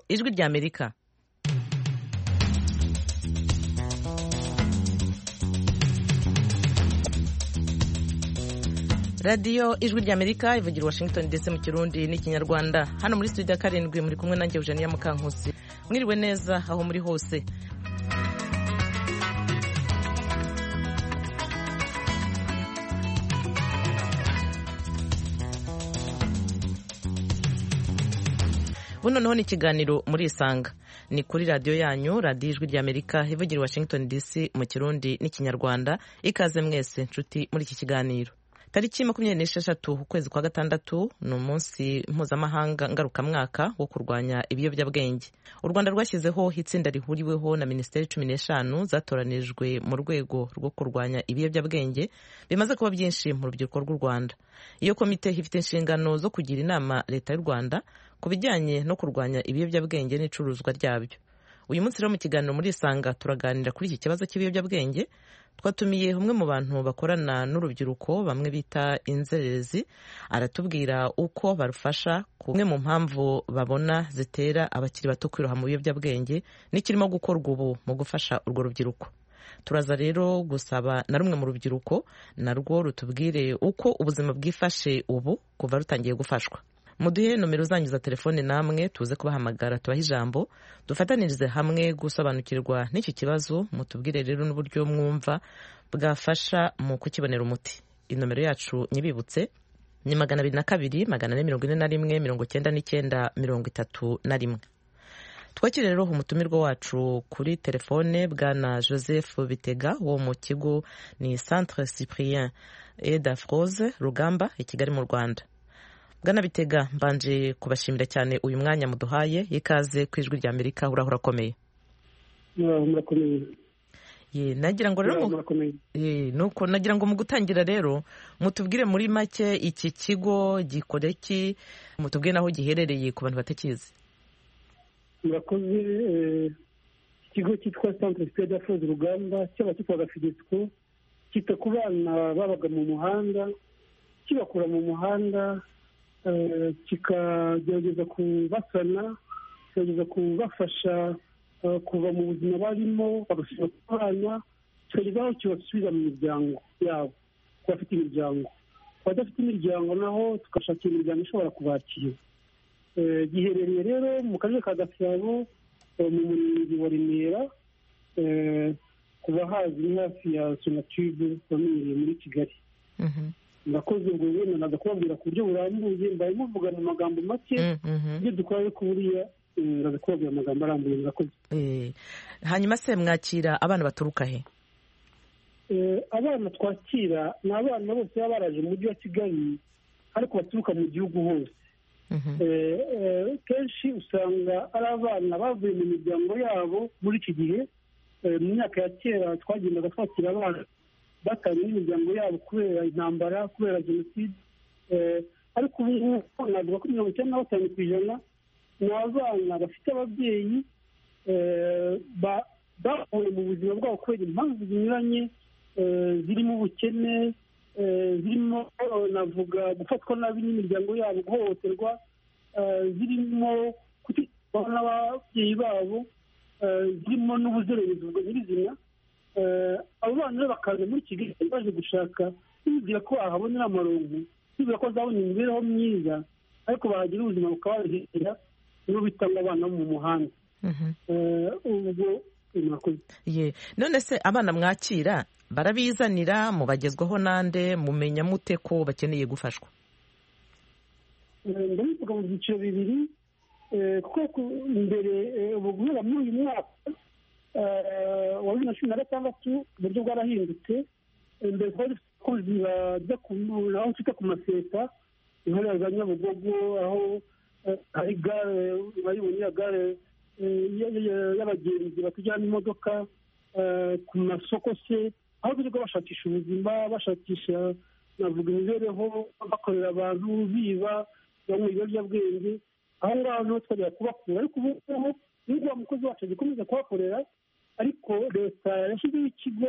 ijwi ry'Amerika. radiyo ijwi ry'Amerika ivugira Washington DC mu Kirundi n'Ikinyarwanda. Hano muri studio ya 7 muri kumwe nanjye Eugenia Mukankusi. Mwiriwe neza aho muri hose. Buno noneho ni ikiganiro muri Isanga. Ni kuri radiyo yanyu, radiyo ijwi ry'Amerika ivugira Washington DC mu Kirundi n'Ikinyarwanda. Ikaze mwese nshuti muri iki kiganiro. Tariki 26 ukwezi kwa gatandatu ni umunsi mpuzamahanga ngarukamwaka wo kurwanya ibiyobyabwenge. U Rwanda rwashyizeho itsinda rihuriweho na Minisiteri 15 zatoranijwe mu rwego rwo kurwanya ibiyobyabwenge bimaze kuba byinshi mu rubyiruko rw'u Rwanda. Iyo komite ifite inshingano zo kugira inama leta y'u Rwanda ku bijyanye no kurwanya ibiyobyabwenge n'icuruzwa ryabyo. Uyu munsi rero mu kiganiro muri Isanga turaganira kuri iki kibazo cy'ibiyobyabwenge. Twatumiye umwe mu bantu bakorana n'urubyiruko bamwe bita inzererezi, aratubwira uko barufasha, kumwe mu mpamvu babona zitera abakiri bato kwiroha mu biyobyabwenge n'ikirimo gukorwa ubu mu gufasha urwo rubyiruko. Turaza rero gusaba na rumwe mu rubyiruko narwo rutubwire uko ubuzima bwifashe ubu kuva rutangiye gufashwa. Muduhe nomero zanyu za telefone namwe tuze kubahamagara tubaha ijambo, dufatanirize hamwe gusobanukirwa n'iki kibazo. Mutubwire rero n'uburyo mwumva bwafasha mu kukibonera umuti. Inomero yacu nyibibutse ni 202 441 99 31. Twakire rero umutumirwa wacu kuri telefone bwana Joseph Bitega wo mu kigo ni Centre Cyprien et d'Afrose Rugamba i Kigali mu Rwanda. Bwana Bitega, mbanje kubashimira cyane uyu mwanya muduhaye. Ikaze ku ijwi ry'Amerika. Urahura komeye. Murakomeye. Nagira ngo rero nuko nagira ngo mu gutangira rero mutubwire muri make iki kigo gikora iki, mutubwire naho giherereye ku bantu batakizi. Murakoze. Ikigo cyitwa Centre Cyprien et d'Afrose Rugamba cyaba cyitwaga FIDESCO, cyita ku bana babaga mu muhanda, kibakura mu muhanda, kikagerageza kubasana, kikagerageza kubafasha kuva mu buzima barimo bagasubira kubana, kikageza aho kibasubiza mu miryango yabo ku bafite imiryango. Ku badafite imiryango naho tugashakira imiryango ishobora kubakira. Giherereye rero mu karere ka Gasabo mu murenge wa Remera, kuba hazi hafi ya Sonatube wamenyereye muri Kigali. Murakoze. Ubwo wenda naza kubabwira ku buryo burambuye, mbaye muvuga mu magambo make ibyo dukora ko buriya naza kubabwira amagambo arambuye. Murakoze. Hanyuma se mwakira abana baturuka he? Abana twakira ni abana bose baba baraje mu mujyi wa Kigali ariko baturuka mu gihugu hose. Kenshi usanga ari abana bavuye mu miryango yabo. Muri iki gihe mu myaka ya kera twagendaga twakira abana batanye n'imiryango yabo kubera intambara, kubera jenoside, ariko ubu ngubu navuga ko 95% ni abana bafite ababyeyi bahuye mu buzima bwabo kubera impamvu zinyuranye, zirimo ubukene, zirimo navuga gufatwa nabi n'imiryango yabo, guhohoterwa, zirimo kutitwara n'ababyeyi babo, zirimo n'ubuzererezi bwa nyirizina. Abo bana rero bakaza muri Kigali baje gushaka bibwira ko bahabonera amaronko, bibwira ko bazabona imibereho myiza, ariko bahagira ubuzima bukabahera nibo bitanga abana mu muhanda. Ubwo murakoze. None se abana mwakira barabizanira, mubagezwaho nande, mumenya mute ko bakeneye gufashwa? Ndabivuga mu byiciro bibiri, kuko mbere ubu guhera muri uyu mwaka wa 2016 uburyo bwarahindutse. Mbere twari abakozi bajya aho twita ku maseta, intara za Nyabugogo, aho hari gare, bayibonera gare y'abagenzi batujyana imodoka, ku masoko se, aho birirwa bashakisha ubuzima, bashakisha navuga imibereho, bakorera abantu, biba, banywa ibiyobyabwenge. Aho ngaho niho twajya kubakura, ariko ubu ngubu nubwo wa mukozi wacu agikomeza kuhakorera, ariko leta yashyizeho ikigo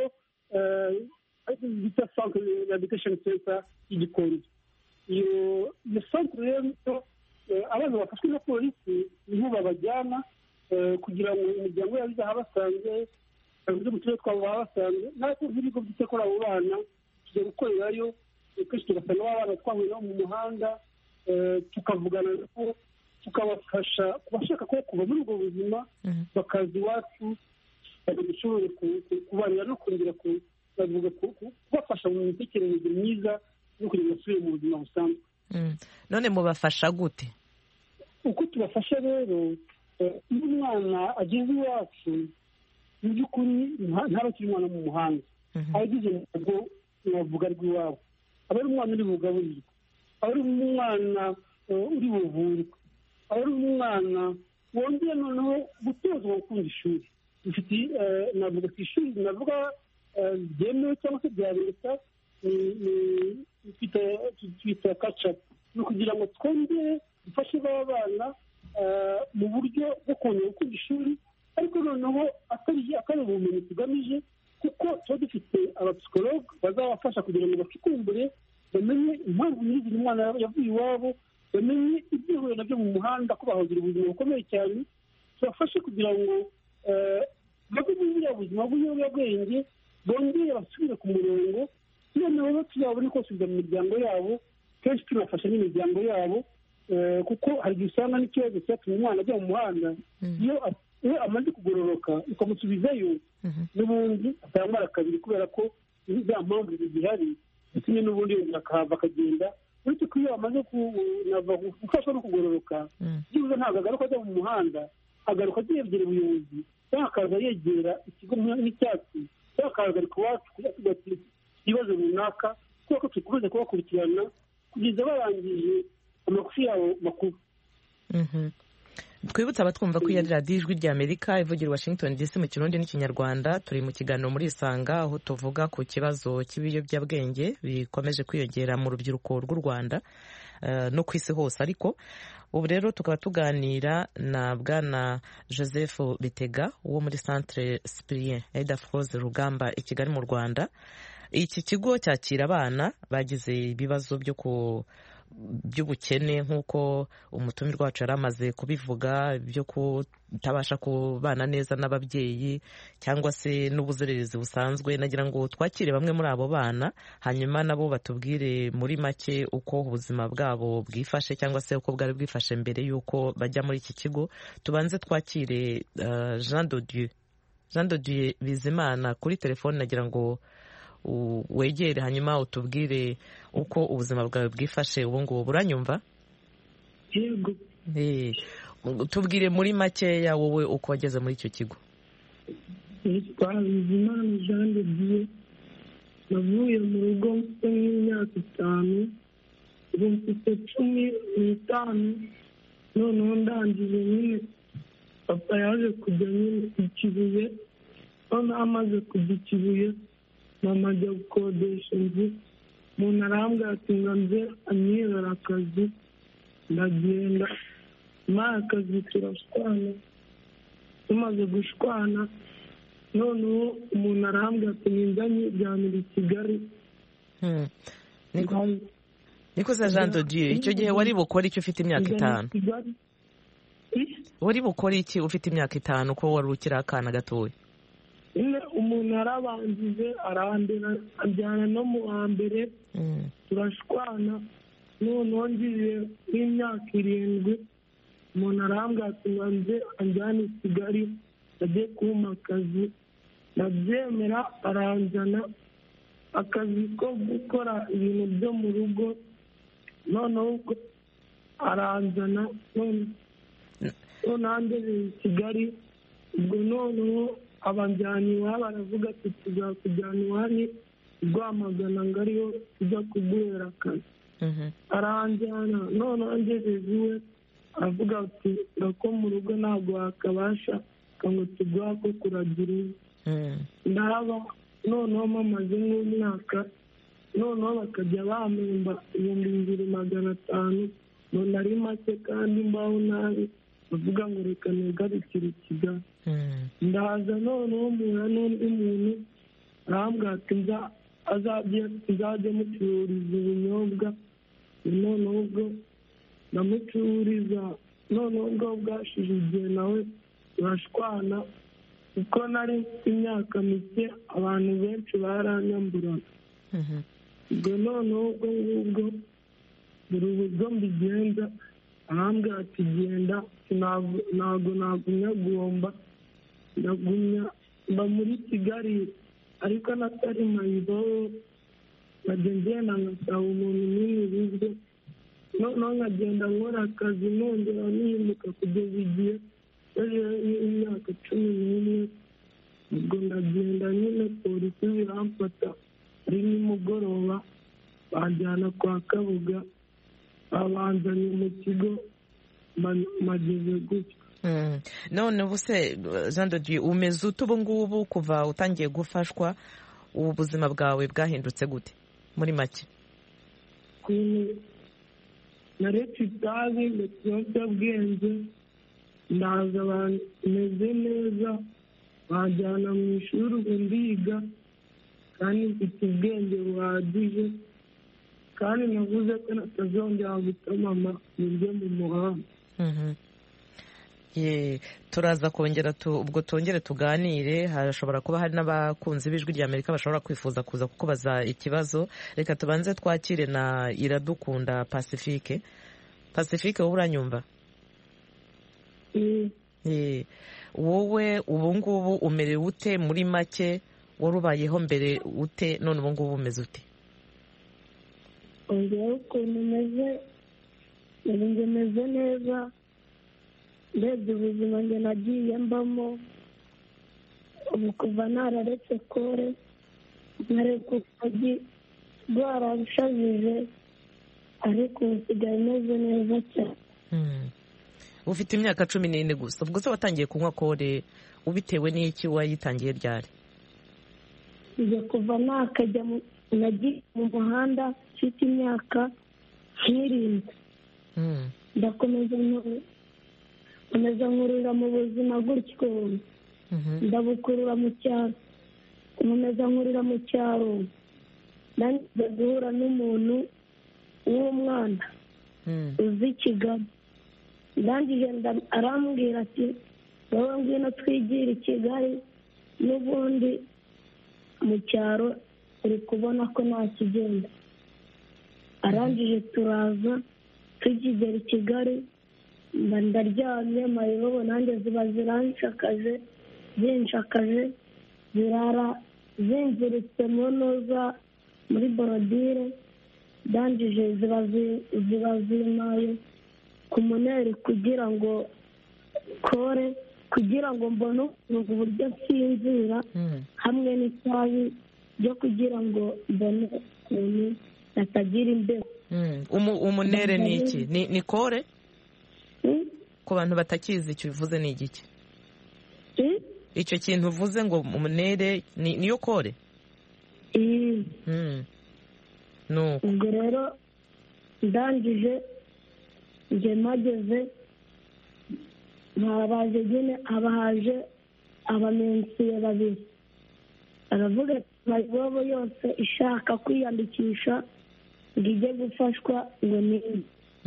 bita Centre Rehabilitation Center y'Igikondo. Iyo centre rero abana bafashwe na polisi niho babajyana kugira ngo imiryango yabo izahabasange uburyo mu turere twabo bahabasange natwe nk'ibigo byita kuri abo bana tujya gukorerayo kenshi tugasanga abana twahuye nabo mu muhanda tukavugana nabo tukabafasha kubashaka ko kuva muri ubwo buzima bakaza iwacu dushobore kubarira no kongera kubafasha mu mitekerereze myiza no kugira ngo basubire mu buzima busanzwe. None mubafasha gute? Uko tubafasha rero iyo umwana ageze iwacu mu by'ukuri ntaba akiri umwana mu muhanda aba agize mu rugo navuga rw'iwabo, aba ari umwana uri bugaburirwe, aba ari umwana uri buvurwe, aba ari umwana wongeye noneho gutozwa gukunda ishuri. dufite navuga ku ishuri navuga byemewe cyangwa se bya leta twita kacapu, ni ukugira ngo twongere dufashe ba bana mu buryo bwo kongera gukunda ishuri, ariko noneho atari ubumenyi tugamije, kuko tuba dufite abapsikologe bazabafasha kugira ngo bacukumbure bamenye impamvu nyiri umwana yavuye iwabo, bamenye ibyihuye nabyo mu muhanda ko bahagira ubuzima bukomeye cyane, tubafashe kugira ngo bave muri buriya buzima bw'ibiyobyabwenge bongere basubire ku murongo, noneho tuzabone ko basubiza mu miryango yabo, kenshi tunafasha n'imiryango yabo, kuko hari igihe usanga n'ikibazo cyatumye umwana ajya mu muhanda, iyo amaze kugororoka ukamusubizayo n'ubundi atambara kabiri, kubera ko za mpamvu zihari zitumye n'ubundi yongera akahava akagenda, uretse ko iyo amaze gufashwa no kugororoka byibuze ntabwo agaruka ajya mu muhanda, agaruka yegera ubuyobozi cyangwa akaza yegera ikigo nk'icyatsi cyangwa akahagarika iwacu kugira ibibazo runaka, kubera ko dukomeze kubakurikirana kugeza barangije amagufi yabo makuru. Twibutse abatwumva ko iya radiyo ijwi rya Amerika ivugira Washington DC mu Kirundi n'Ikinyarwanda. Turi mu kiganiro muri Isanga, aho tuvuga ku kibazo cy'ibiyobyabwenge bikomeje kwiyongera mu rubyiruko rw'u Rwanda no ku isi hose. Ariko ubu rero tukaba tuganira na Bwana Joseph Bitega wo muri Centre Cyprien Aide-Froze Rugamba i Kigali mu Rwanda. Iki kigo cyakira abana bagize ibibazo by'ubukene nk'uko umutumirwa wacu yari amaze kubivuga, byo kutabasha kubana neza n'ababyeyi cyangwa se n'ubuzererezi busanzwe. Nagira ngo twakire bamwe muri abo bana, hanyuma nabo batubwire muri make uko ubuzima bwabo bwifashe cyangwa se uko bwari bwifashe mbere y'uko bajya muri iki kigo. Tubanze twakire Jean de Dieu Bizimana kuri telefone. Nagira ngo wegere hanyuma utubwire uko ubuzima bwawe bwifashe ubu ngubu. Uranyumva? Yego. Tubwire muri makeya wowe uko wageze muri icyo kigo. Nitwa Bizimana Jean de Dieu, navuye mu rugo mfite nk'imyaka 5, ubu mfite 15, noneho ndangije nyine papa yaje kujya nyine ku Kibuye, noneho amaze kujya i Kibuye mama ajya gukodesha inzu, umuntu arambwira ati ngo nze anyibera akazi, ndagenda mpaye akazi turashwana, tumaze gushwana noneho umuntu arambwira ati ninza nyijyanira i Kigali. Niko za Jean de Dieu, icyo gihe wari bukora iki ufite imyaka 5? Wari bukora iki ufite imyaka 5 ko wari ukiri akana gatoya? Umuntu yarabanjije arandera ajyana no mu wa mbere, turashwana, noneho ngiye nk'imyaka 7 umuntu arambwira ati ngo nze anjyane i Kigali ajye kumpa akazi, ndabyemera, aranjyana akazi ko gukora ibintu byo mu rugo, noneho aranjyana noneho ngeze i Kigali, ubwo noneho abanjyana iwabo, baravuga ati tuzakujyana iwanyu Rwamagana ngo ariyo tujya kuguhera akazi. Aranjyana, noneho ngejeje iwe aravuga ati ko mu rugo ntabwo wakabasha ngo tuguha ko kuragira inka. Ndahaba, noneho mamaze nk'umwaka, noneho bakajya bampemba 2,500, none ari make kandi mbaho nabi, bavuga ngo reka nigarukire i Kigali. Ndaza noneho mpura n'undi muntu arambwira ati nzajye mucururiza ubunyobwa, noneho ubwo ndamucururiza noneho ubwo bwashije igihe nawe turashwana kuko nari mfite imyaka mike abantu benshi baranyamburaga. ubwo noneho ubwo ngubwo buri uburyo mbigenza arambwira ati genda ntabwo nagumya guhomba ndagumya mba muri Kigali ariko natari mayibobo nkajya ngenda ngasaba umuntu n'ibiribwa noneho nkagenda nkora akazi nongera nimuka kugeza igihe imyaka 11 ubwo ndagenda nyine polisi ziramfata ari nimugoroba banjyana kwa Kabuga abanzanye mu kigo mageze gutya. none ubuse Jean de Dieu umeze ute ubu ngubu kuva utangiye gufashwa ubuzima bwawe bwahindutse gute muri make? naretse itabi n'ikiyobyabwenge ndaza bameze neza bajyana mu ishuri ubu ndiga kandi mfite ubwenge buhagije kandi navuze ko natazongera gutuma njye mu muhanda. turaza kongera ubwo tongere tuganire. hashobora kuba hari n'abakunzi b'ijwi ry'Amerika bashobora kwifuza kuza kukubaza ikibazo. reka tubanze twakire na Iradukunda Pacifique. Pacifique wowe uranyumva? wowe ubu ngubu umerewe ute muri make? wari ubayeho mbere ute none ubu ngubu umeze ute? njyewe ukuntu meze neza ndebye ubuzima njye nagiye mbamo ubu kuva nararetse kore nkareka ukagi rwarabishajije ariko ubu nsigaye meze neza cyane. ufite imyaka 14 gusa ubwo se watangiye kunywa kore ubitewe n'iki? wayitangiye ryari? njye kuva nakajya nagiye mu muhanda mfite imyaka 7 ndakomeza nkurura mu buzima gutyo ndabukurura mu cyaro nkomeza nkurira mu cyaro nanjye guhura n'umuntu w'umwana uzi Kigali ndangije arambwira ati wowe ngwino twigire i Kigali n'ubundi mu cyaro uri kubona ko nta kigenda. arangije turaza tukigera i Kigali mba ndaryamye mayibobo nanjye ziba ziranshakaje zinshakaje zirara zinziritse mu ntuza muri borodire ndangije ziba zimaye ku muneri kugira ngo kore kugira ngo mbone uburyo nsinzira hamwe n'itabi byo kugira ngo mbone ukuntu natagira imbeho. umunere ni iki? ni kore? ku bantu batakizi icyo bivuze ni igiki? icyo kintu uvuze ngo umunere niyo kore? ubwo rero ndangije njye mageze ntabaje nyine abahaje abamensiye babiri aravuga ati mayibobo yose ishaka kwiyandikisha ngo ijye gufashwa ngo niyi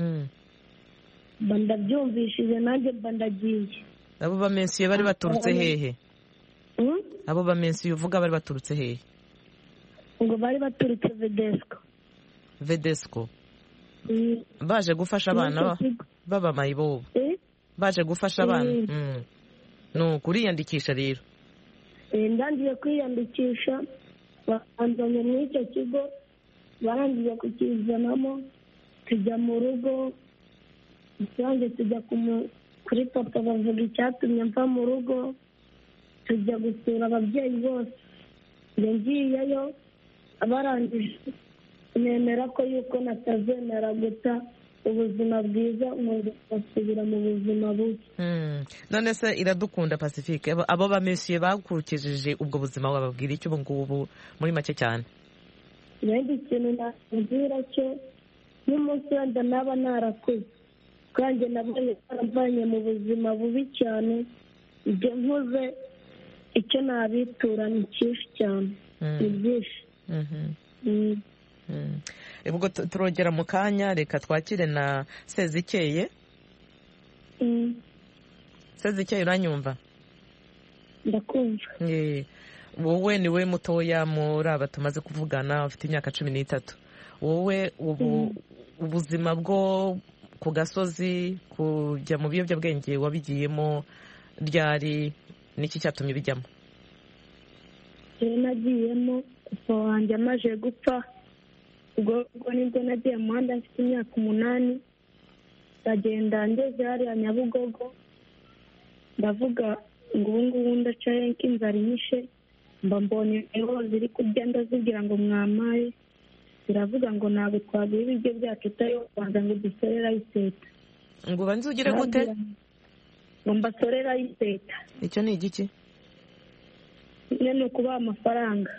ndabyumvishije nanjye ndagiye. abo bamensiye bari baturutse hehe? abo bamensiye uvuga bari baturutse hehe? ngo bari baturutse Vedesco. baje gufasha abana baba mayibobo baje gufasha abana. nuko uriyandikisha rero? ndangiye kwiyandikisha banzanye muri icyo kigo barangije kukizanamo tujya mu rugo isange tujya kuri papa bavuga icyatumye mva mu rugo tujya gusura ababyeyi bose ngiyeyo barangije nemera ko yuko natazemera guta ubuzima bwiza ngasubira mu buzima bubi. none se Iradukunda Pacifique abo bamensiye bakurikije ubwo buzima wababwira icyo ubu ngubu muri make cyane? ibindi kintu nakubwira cyo n'umunsi wenda naba narakuze kandi nabonye baramvanye mu buzima bubi cyane ibyo nkuze icyo nabitura ni cyinshi cyane ni byinshi. ubwo turongera mu kanya reka twakire na Sezikeye. Sezikeye uranyumva? ndakumva. Wowe niwe mutoya muri aba tumaze kuvugana, ufite imyaka 13. Wowe ubuzima bwo ku gasozi kujya mu biyobyabwenge wabigiyemo ryari, niki cyatumye bijyamo? Nagiyemo papa wanjye amaze gupfa, ubwo nibwo nagiye mu muhanda mfite imyaka 8, ndagenda ngeze hariya Nyabugogo, ndavuga ngo ubu ngubu ndacaye inzara inyishe, mba mbonye ingo ziri kurya, ndazibwira ngo mwamaye, ziravuga ngo ntabwo twaguha ibiryo byacu utayo kubanza ngo dusorera iseta. Ngo banze ugire gute? Ngo mbasorera iseta. Icyo ni igiki? Ni ukubaha amafaranga.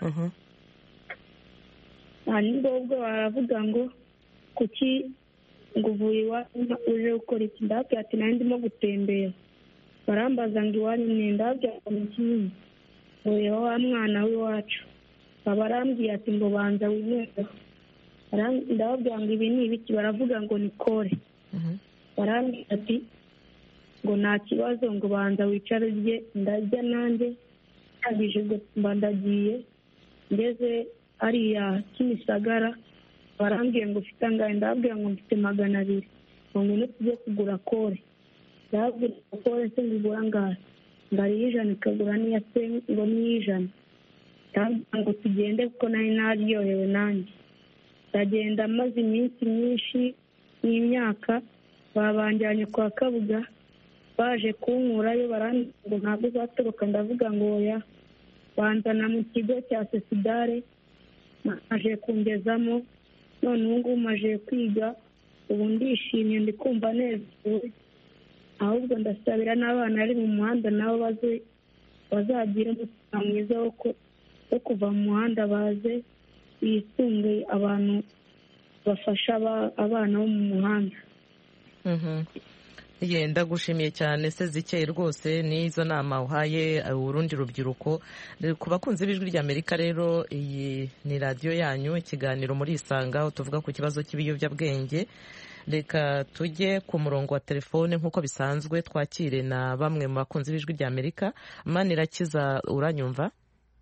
Hanyuma ubwo baravuga ngo kuki ngo uvuye iwanyu uje gukora iki? Ndababwira ati nari ndimo gutembera. Barambaza ngo iwanyu ni, ndababwira ngo ni kinini, ngo wa mwana w'iwacu. Barambwiye ati ngo banza winywere. Ndababwira ngo ibi ni ibiki? Baravuga ngo ni kore. Barambwira ati ngo nta kibazo, ngo banza wicare urye. Ndarya nanjye, ndangije ubwo mba ndagiye, ngeze hariya Kimisagara, barambwiye ngo ufite angahe? Ndababwira ngo mfite 200. ngo ngwino tujye kugura kore. Ndababwira ngo kore se ngigura angahe? Ngari 100 ikagura n'iya se ngo ni 100. Ndababwira ngo tugende kuko nari naryohewe nanjye. Ndagenda maze iminsi myinshi n'imyaka, babanjyanye kwa Kabuga, baje kunkurayo, barambwira ngo ntabwo uzatoroka. Ndavuga ngo oya, banzana mu kigo cya Sesidare, maje kungezamo, none ubu ngubu maje kwiga, ubu ndishimye, ndi kumva nezerewe. Ahubwo ndasabira n'abana bari mu muhanda nabo bazagira umutima mwiza wo kuva mu muhanda, baze bisunge abantu bafasha abana bo mu muhanda. Yenda gushimiye cyane Sezikeye rwose n'izo nama uhaye urundi rubyiruko. Ku bakunzi b'Ijwi ry'Amerika rero, iyi ni radiyo yanyu, ikiganiro muri Isanga, tuvuga ku kibazo cy'ibiyobyabwenge. Reka tujye ku murongo wa telefone nk'uko bisanzwe, twakire na bamwe mu bakunzi b'Ijwi ry'Amerika. Manirakiza, uranyumva?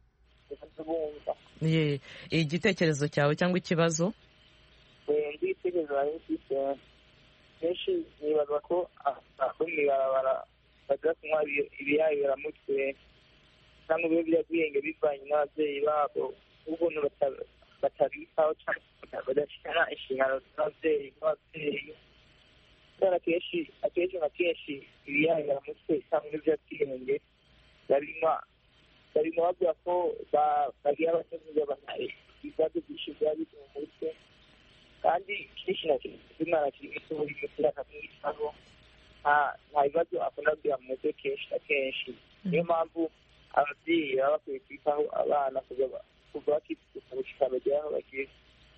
Igitekerezo cyawe cyangwa ikibazo? Igitekerezo kenshi nibaza ko aho mw'ibarabara bajya kunywa ibiyayuramutwe cyangwa ibiyobyabwenge bivanye n'ababyeyi babo, ubuntu batabitaho cyangwa badashyira inshingano z'ababyeyi n'ababyeyi. Kubera akenshi na kenshi ibiyayuramutwe cyangwa ibiyobyabwenge babinywa bavuga ko bagira abasezerana ibibazo byinshi biba biri mu mutwe, kandi kenshi na kenshi umwana akiri muto bimutera akamwitaho, nta bibazo akunda kugira mu mutwe kenshi na kenshi. Niyo mpamvu ababyeyi baba bakwiye kwitaho abana kuva bakituka gushika bagera aho bageze.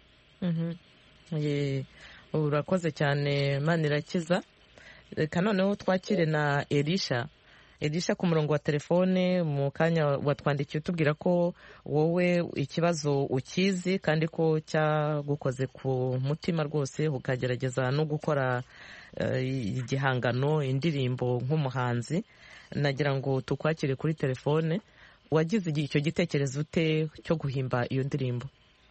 Urakoze cyane Manirakiza. Reka noneho twakire na Elisha ku murongo wa telefone. Mu kanya watwandikiye utubwira ko wowe ikibazo ukizi kandi ko cyagukoze ku mutima rwose, ukagerageza no gukora igihangano, indirimbo nk'umuhanzi. Nagira ngo tukwakire kuri telefone. Wagize icyo gitekerezo ute cyo guhimba iyo ndirimbo?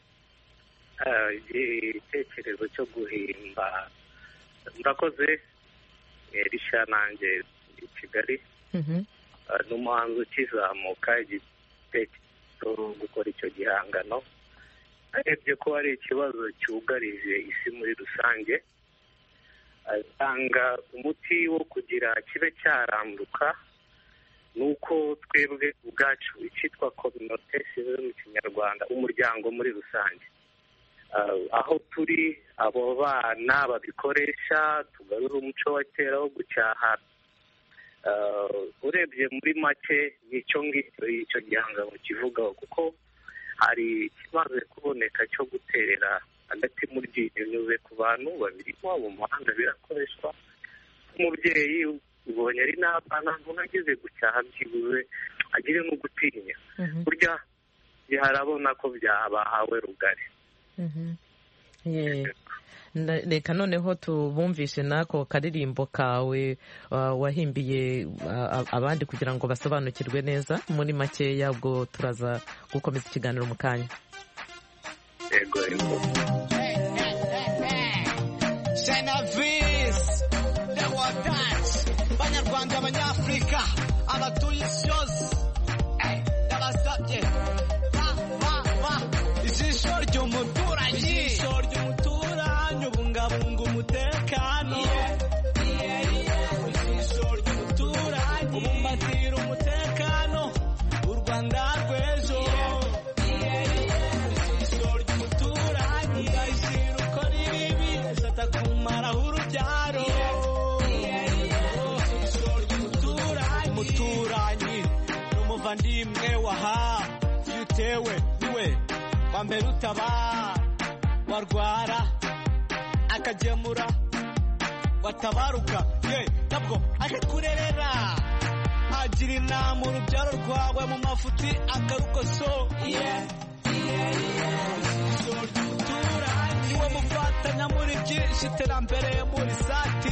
Igitekerezo cyo guhimba, murakoze. Elisha nanjye i Kigali, ni umuhanzi ukizamuka, igitekerezo gukora icyo gihangano. Arebye ko ari ikibazo cyugarije isi muri rusange, atanga umuti wo kugira kibe cyarambuka. Nuko twebwe ubwacu icyitwa communauté civile mu Kinyarwanda, umuryango muri rusange, aho turi abo bana babikoresha, tugarura umuco wa kera wo gucyaha. Urebye muri make nicyo ngicyo icyo gihangano kivugaho, kuko hari ikimaze kuboneka cyo guterera hagati mu ryinyo binyuze ku bantu babiri mu muhanda, birakoreshwa. Umubyeyi ubonye ari n'abana ntunagize gucyaha, byibuze agire no gutinya. Burya harabona ko byabahawe rugari. reka noneho tubumvishe n'ako karirimbo kawe wahimbiye abandi kugira ngo basobanukirwe neza muri makeya, ubwo turaza gukomeza ikiganiro mu kanya. Yego Banyarwanda, Abanyafurika, abatuye isi yose, ndabasabye ijisho ry'umuturanyi, ubungabunga umutekano, ijisho ry'umuturanyi, ubumbatira umutekano, u Rwanda rw'ejo, ijisho ry'umuturanyi, ndayishyira uko ribibi, atakumaraho urubyaro, umuturanyi n'umuvandimwe waha, iyo utewe niwe wa mbere utabara, warwara akagemura, watabaruka ntabwo akakurerera, agira inama urubyaro rwawe mu mafuti akarukoso, niwe mufatanya muri byinshi, iterambere muri sati,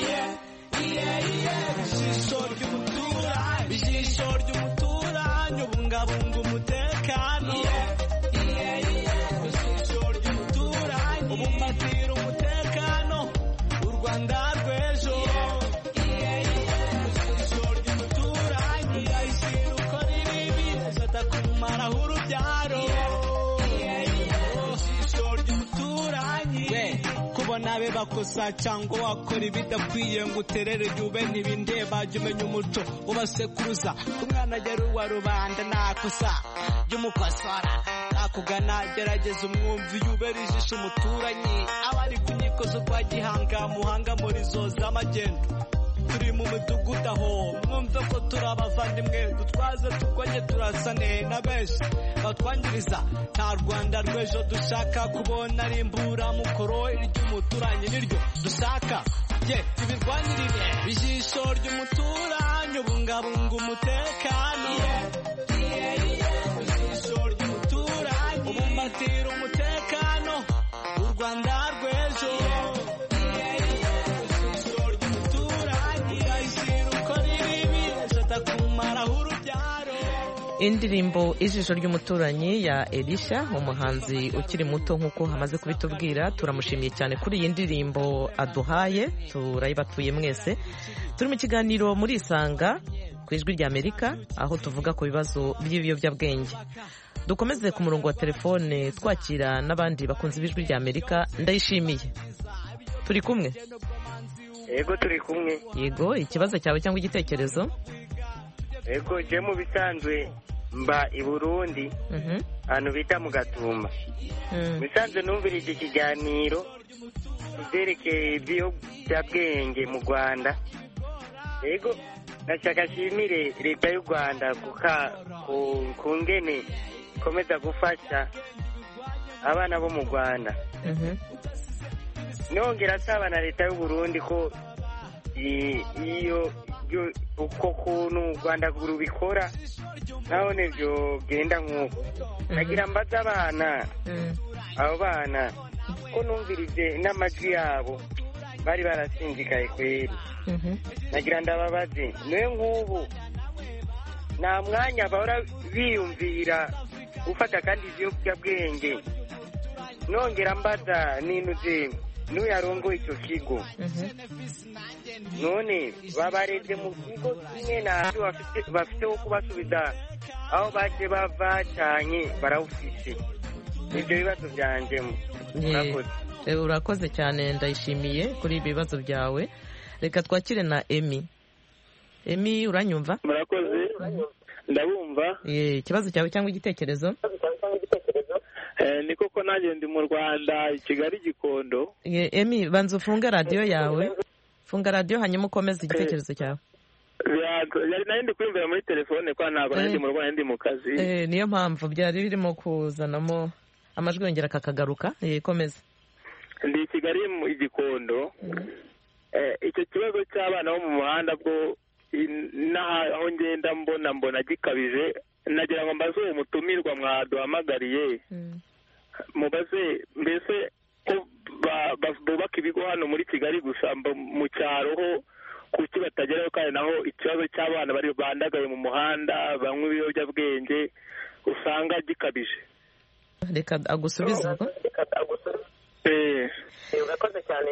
ijisho ry'umuturanyi, ijisho ry'umuturanyi, ubungabunga umutekano, ijisho ry'umuturanyi, ubumbatira umutekano, u Rwanda rw'ejo, ijisho ry'umuturanyi, ndayishyira uko ribibi, atakumaraho urubyaro, ijisho ry'umuturanyi, kubona be bakosa cyangwa wakora ibidakwiye ngo uterere jyube ntibindeba, jya umenya umuco ubasekuruza, ku mwana agera uwa rubanda nakosa jya umukosora, nakugana gerageza umwumvi, yubera ijisho umuturanyi, abari ku nkiko zo kwa Gihanga, Muhanga muri zo z'amagendo, turi mu midugudu aho, mwumve ko turi abavandimwe, dutwaze turwanye turasane na benshi batwangiriza, nta Rwanda rw'ejo dushaka kubona, ari imburamukoro, iry'umuturanyi niryo dushaka, tubirwanyirire, ijisho ry'umuturanyi, ubungabunga umutekano, ijisho ry'umuturanyi, ubumbatira umutekano, u Rwanda rw'ejo, indirimbo ijisho ry'umuturanyi ya Elisha, umuhanzi ukiri muto nk'uko hamaze kubitubwira. Turamushimiye cyane kuri iyi ndirimbo aduhaye, turayibatuye mwese. Turi mu kiganiro muri Isanga ku Ijwi ry'Amerika, aho tuvuga ku bibazo by'ibiyobyabwenge. Dukomeze ku murongo wa telefone twakira n'abandi bakunzi b'Ijwi ry'Amerika. Ndayishimiye, turi kumwe? Yego turi kumwe. Yego, ikibazo cyawe cyangwa igitekerezo? Yego, je mu bisanzwe mba i Burundi, ahantu bita mu Gatumba. Bisanzwe numvira iki kiganiro kubyerekeye ibiyobyabwenge mu Rwanda. Yego, nashaka nshimire leta y'u Rwanda ku ngene ikomeza gufasha abana bo mu Rwanda. Nongera asaba na leta y'u Burundi ko iyo uko kuntu u Rwanda rubikora naho nebyo genda nk'uko, nagira mbaza abana, abo bana ko numvirije n'amajwi yabo bari barasinzikaye kweri, nagira ndababaze, niwe nk'ubu nta mwanya bahora biyumvira gufata kandi ibiyobyabwenge? Nongera mbaza ninuze n'uyarongoye icyo kigo, none babareze mu kigo kimwe nabyo bafite wo kubasubiza aho baje bava cyane barawufise? Ibyo bibazo byanjye urakoze cyane, ndayishimiye kuri ibi bibazo byawe. Reka twakire na Emi, uranyumva? Murakoze, ndabumva. Ikibazo cyawe cyangwa igitekerezo? Ni koko nanjye ndi mu Rwanda, i Kigali Gikondo. Emi, banza ufunge radiyo yawe, funga radiyo hanyuma ukomeze igitekerezo cyawe. Nari ndi kwiyumvira muri telefone kwa ntabwo nari ndi mu Rwanda, ndi mu kazi. Niyo mpamvu byari birimo kuzanamo amajwi yongera kakagaruka. Komeza. Ndi i Kigali mu Gikondo. Icyo kibazo cy'abana bo mu muhanda bwo aho ngenda mbona gikabije, nagira ngo mbaze uwo mutumirwa mwaduhamagariye, mubaze mbese ko bubaka ibigo hano muri Kigali gusa mu cyaro ho kuki batageraho, kandi naho ikibazo cy'abana bari bandagaye mu muhanda banywa ibiyobyabwenge usanga gikabije. Reka agusubize ubwo. Urakoze cyane.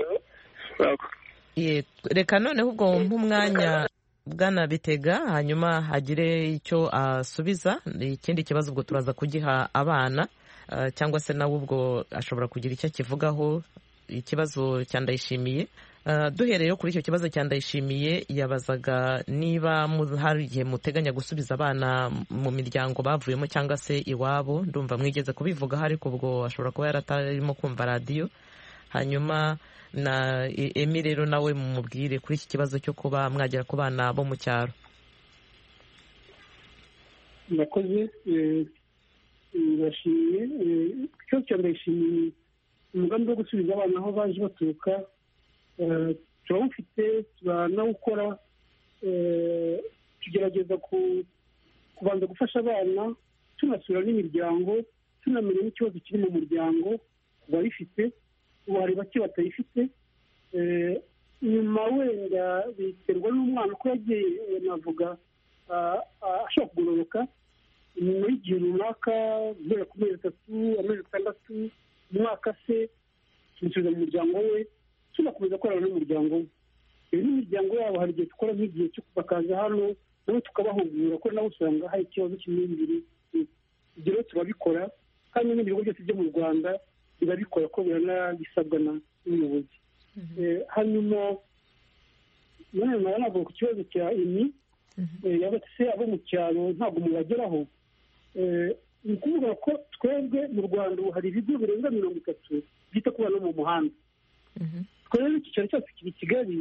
Reka noneho ubwo nk'umwanya Bwana Bitega hanyuma hagire icyo asubiza. Ikindi kibazo ubwo turaza kugiha abana cyangwa se nawe ubwo ashobora kugira icyo akivugaho. Ikibazo cya Ndayishimiye, duhereye kuri icyo kibazo cya Ndayishimiye, yabazaga niba hari igihe muteganya gusubiza abana mu miryango bavuyemo cyangwa se iwabo. Ndumva mwigeze kubivugaho, ariko ubwo ashobora kuba yaratarimo kumva radiyo. Hanyuma na Emi rero nawe mumubwire kuri iki kibazo cyo kuba mwagera ku bana bo mu cyaro. Murakoze. Ndashimiye ikibazo cya Ndayishimiye, umugambi wo gusubiza abana aho baje baturuka turawufite, turanawukora. Tugerageza kubanza gufasha abana, tunasura n'imiryango, tunamenya n'ikibazo kiri mu muryango ku bayifite, hari bake batayifite. Nyuma wenda biterwa n'umwana uko yagiye, navuga ashobora kugororoka nyuma y'igihe runaka, guhera ku mezi 3, amezi 6, umwaka se, tumusubiza mu muryango we, tunakomeza korana n'umuryango we. N'imiryango yabo hari igihe dukora nk'igihe cyo bakaza hano nabo tukabahugura, ko nawe usanga hari ikibazo cy'imyumvire. Ibyo rero turabikora, kandi n'ibigo byose byo mu Rwanda birabikora, ko biranabisabwa n'ubuyobozi. Hanyuma navuga ku kibazo cya Emi, yabatse se abo mu cyaro ntabwo mubageraho. Ni ukuvuga ko twebwe mu Rwanda ubu hari ibigo birenga 30 byita ku bana mu muhanda. Twebwe icyicaro cyacu kiri Kigali,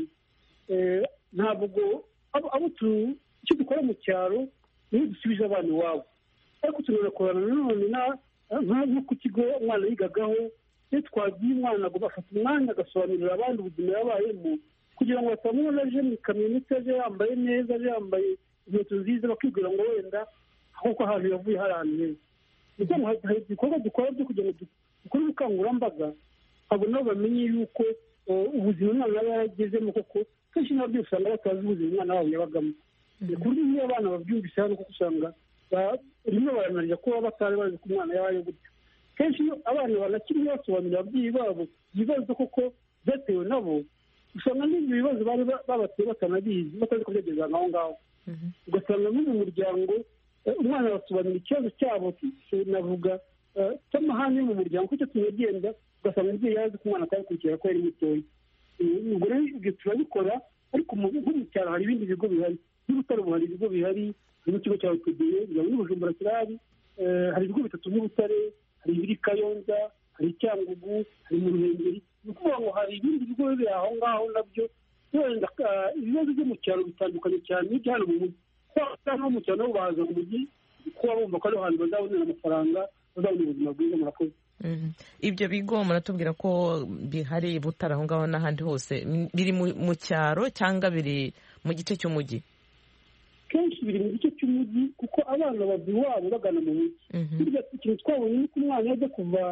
ntabwo icyo dukora mu cyaro niyo dusubije abana iwabo, ariko tunanakorana nanone nko ku kigo umwana yigagaho. Iyo twagiye umwana agafata umwanya agasobanurira abandi ubuzima yabayemo, kugira ngo batamubona aje mu kamyoneti, aje yambaye neza, aje yambaye inkweto nziza, bakibwira ngo wenda kuko ahantu yavuye hari ahantu heza. Nibwo hari ibikorwa dukora byo kugira ngo dukore ubukangurambaga, abo nabo bamenye yuko ubuzima umwana yaba yaragezemo, koko kenshi nabyo usanga batazi ubuzima umwana wabo yabagamo. Ku buryo iyo abana babyumvise hano, kuko usanga rimwe baranarira ko baba batari bazi ko umwana yabaye gutyo. Kenshi iyo abana banakiri basobanurira ababyeyi babo ibibazo koko byatewe nabo, usanga n'ibyo bibazo bari babateye batanabizi, batazi ko byageze aho ngaho. Ugasanga no mu muryango umwana basobanura ikibazo cyabo, navuga cy'amahane yo mu muryango, kuko tunagenda ugasanga umubyeyi yazi ko umwana atabikurikira ko yari mutoya. Ubwo rero ibyo turabikora, ariko nko mu cyaro hari ibindi bigo bihari. N'Ubutare hari ibigo bihari, hari n'ikigo cya Utudeye, ni Bujumbura kirahari. Hari ibigo 3 mu Butare, hari ibiri Kayonza, hari Cyangugu, hari mu Ruhengeri. Ni ukuvuga ngo hari ibindi bigo biri aho ngaho nabyo. Wenda ibibazo byo mu cyaro bitandukanye cyane n'ibyo hano mu mujyi. Kuko mu cyaro nabo baza mu mujyi, kuba bumva ko ari ahantu bazabonera amafaranga, bazabona ubuzima bwiza. Murakoze. Ibyo bigo muratubwira ko bihari Butare aho ngaho n'ahandi hose, biri mu cyaro cyangwa biri mu gice cy'umujyi? Kenshi biri mu gice cy'umujyi, kuko abana bava iwabo bagana mu mujyi. Burya ikintu twabonye ni ko umwana yajya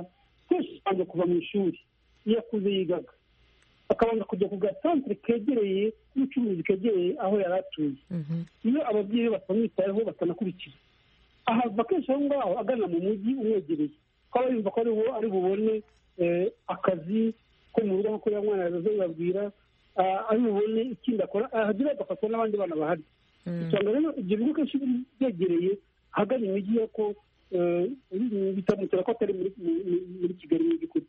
kuva mu ishuri, iyo akuze yigaga akabanza kujya ku gasantere kegereye n'ubucuruzi kegereye aho yari atuye. Iyo ababyeyi batamwitayeho, batanakurikira, ahava kenshi aho ngaho agana mu mujyi umwegereye, ko aba yumva ko ari bubone akazi ko mu rugo, nk'uko ya mwana yazababwira, ari bubone ikindi akora, ahagira agafatwa n'abandi bana bahari. Usanga rero ibyo bigo kenshi byegereye ahagana imijyi, ko bitamutera ko atari muri Kigali mu by'ukuri.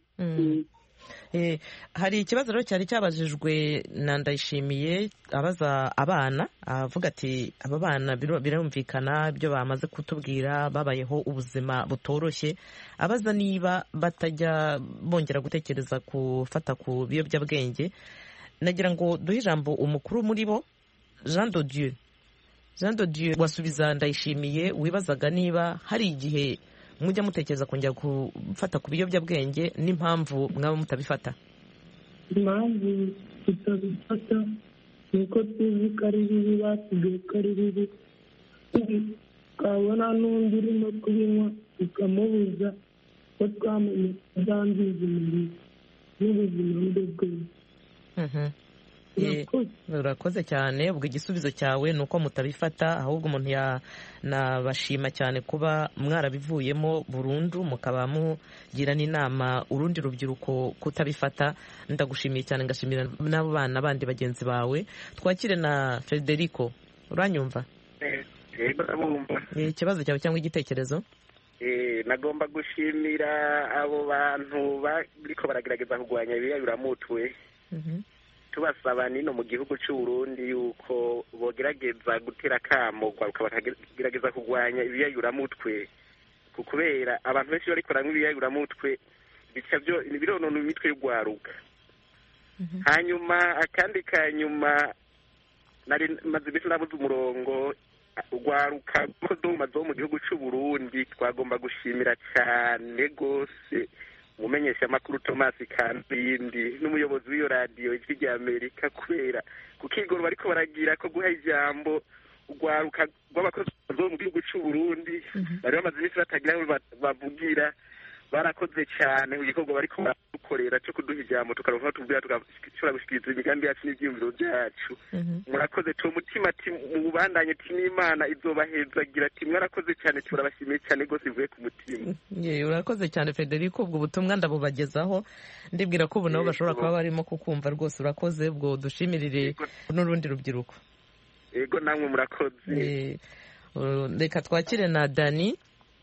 Hari ikibazo rero cyari cyabajijwe na Ndayishimiye, abaza abana, avuga ati aba bana birumvikana ibyo bamaze kutubwira, babayeho ubuzima butoroshye, abaza niba batajya bongera gutekereza gufata ku biyobyabwenge. Nagira ngo duhe ijambo umukuru muri bo, Jean de Dieu wasubiza Ndayishimiye, wibazaga niba hari igihe mujya mutekereza kongera gufata ku biyobyabwenge n'impamvu mwaba mutabifata. Impamvu tutabifata ni uko tuzi ko ari bibi, basigaye ko ari bibi. Twabona n'undi urimo kubinywa tukamubuza, ko twamenye byangiza umubiri. n'ubuzima bwe bwiza. urakoze cyane. ubwo igisubizo cyawe ni uko mutabifata, ahubwo umuntu yanabashima cyane kuba mwarabivuyemo burundu, mukaba mugira n'inama urundi rubyiruko kutabifata. ndagushimiye cyane, ngashimira n'abo bana bandi bagenzi bawe. twakire na Federico. uranyumva? ikibazo cyawe cyangwa igitekerezo? nagomba gushimira abo bantu bariko baragerageza kurwanya ibiyayuramutwe, tubasaba nino mu gihugu cy'u Burundi yuko bogerageza gutera akamo bakagerageza kurwanya ibiyayuramutwe, kubera abantu benshi bariko baranywa ibiyayuramutwe bironona imitwe y'urwaruka. hanyuma akandi kanyuma maze iminsi nabuze umurongo, urwaruka rw'uduma zo mu gihugu cy'u Burundi twagomba gushimira cyane rwose umumenyesha amakuru Thomas Kambindi n'umuyobozi w'iyo radiyo ijwi rya Amerika, kubera kukigoro bariko baragira ko guha ijambo urwaruka rw'abakozi bo mu gihugu cy'u Burundi bari bamaze iminsi batagira aho bavugira. barakoze cyane ku gikorwa bariko baradukorera cyo kuduha ijambo tukaronka aho tubwira tugashobora gushikiriza imigambi yacu n'ivyiyumviro byacu. murakoze tu mutima mubandanye n'Imana izobahezagira. mwarakoze cyane, turabashimiye cyane rwose bivuye ku mutima. urakoze cyane Federico. ubwo butumwa ndabubagezaho, ndibwira ko ubu nabo bashobora kuba barimo kukumva rwose. urakoze. ubwo dushimirire n'urundi rubyiruko. yego namwe murakoze. reka twakire na Dani.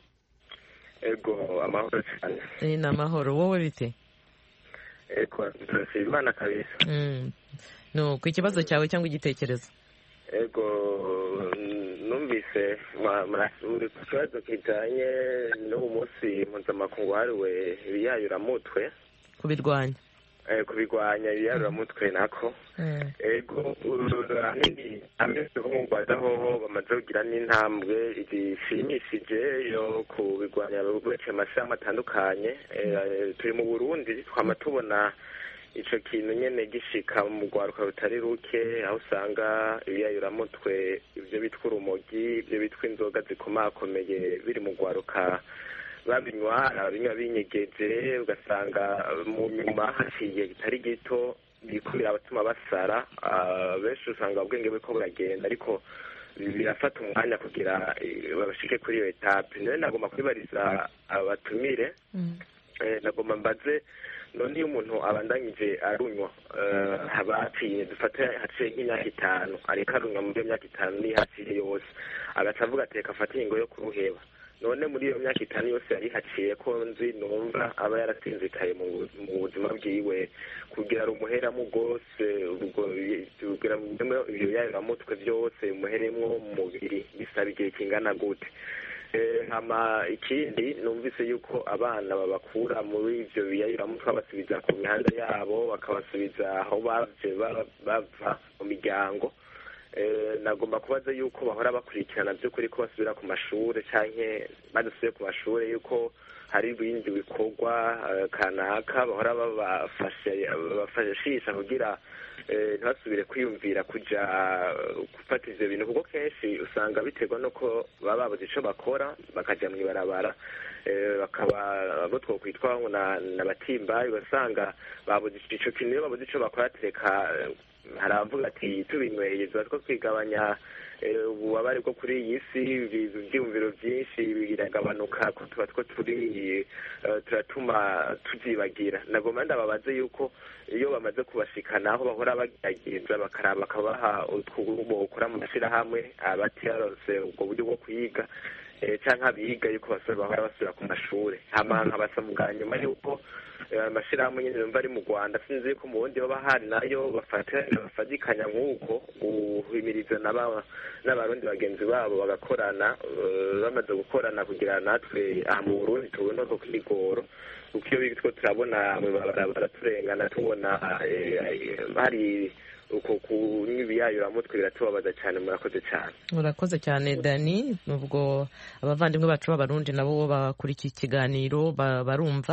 ego amahoro cyane. ni amahoro. wowe bite? ego turashima Imana kabisa. no ku kibazo cyawe cyangwa igitekerezo? ego numvise murasubira ku kibazo kijanye n'uwo munsi mpuzamakungu wahariwe ibiyayuramutwe, kubirwanya ibiyayuramutwe nako. ego ahanini ameze ko mu Rwanda hoho bamaze kugira n'intambwe zishimishije yo kubirwanya uretse amashami atandukanye. turi mu Burundi twama tubona ico kintu nyene gishika mu rwaruka rutari ruke, aho usanga ibiyayuramutwe ivyo bitwa urumogi, ivyo bitwa inzoga zikomakomeye biri mu rwaruka babinywa, ababinywa binyegeje, ugasanga mu nyuma haciye kitari gito bikurira abatuma basara. benshi usanga ubwenge buriko buragenda, ariko birafata umwanya kugira babashike kuri iyo etape. nawe nagomba kubibariza abatumire, nagomba mbaze none iyo umuntu abandanyije arunywa haciye dufate haciye nk'imyaka 5 ariko arunywa muri iyo myaka 5 nihaciye yose, agaca avuga ati reka afate ingingo yo kuruheba, none muri iyo myaka 5 yose yari haciye ko nzi numva aba yarasinzikaye mu buzima bwiwe kugira rumuheramo rwose, kugira ibyo yayuramutwe byose umuheremwo mu mubiri bisaba igihe kingana gute? hama ikindi numvise yuko abana babakura muri ivyo biyayuramutwe babasubiza ku mihanda yabo, bakabasubiza aho bava mu miryango. nagomba kubaza yuko bahora bakurikirana by'ukuri ko basubira ku mashure canke badasubiye ku mashure yuko hari ibindi bikorwa kanaka bahora bafashisha kugira ntibasubire kwiyumvira kuja gufata ivyo bintu, kuko kenshi usanga biterwa nuko baba babuze ico bakora bakaja mw'ibarabara. bakaba abo twokwitwa n'abatimbayi, ugasanga babuze ico kintu, iyo babuze ico bakora tereka hari abavuga ati tubinyweye tuba two kwigabanya ububabare bwo kuri iyi si, ibyiyumviro byinshi biragabanuka, ko tuba two turatuma tubyibagira. nagomba ndababaze yuko iyo bamaze kubashikana aho bahora bagerageza bakaraba bakabaha utwubo ukora mu mashyirahamwe abatiyarose ubwo buryo bwo kwiga cyangwa abiga yuko bahora basubira ku mashuri. nkabasa bwa nyuma yuko amashyirahamwe nyine numva ari mu Rwanda, sinzi ko mu bundi baba hari nayo bafatikanya nk'uko guhimiriza n'abarundi bagenzi babo bagakorana, bamaze gukorana kugira natwe aha mu Burundi tubona ko kwigoro, kuko iyo bitwo turabona baraturengana tubona hari uko kunywa ibiyayuramutwe biratubabaza cyane. murakoze cyane. urakoze cyane Dani. nubwo abavandimwe bacu b'abarundi nabo bakurikiye ikiganiro barumva,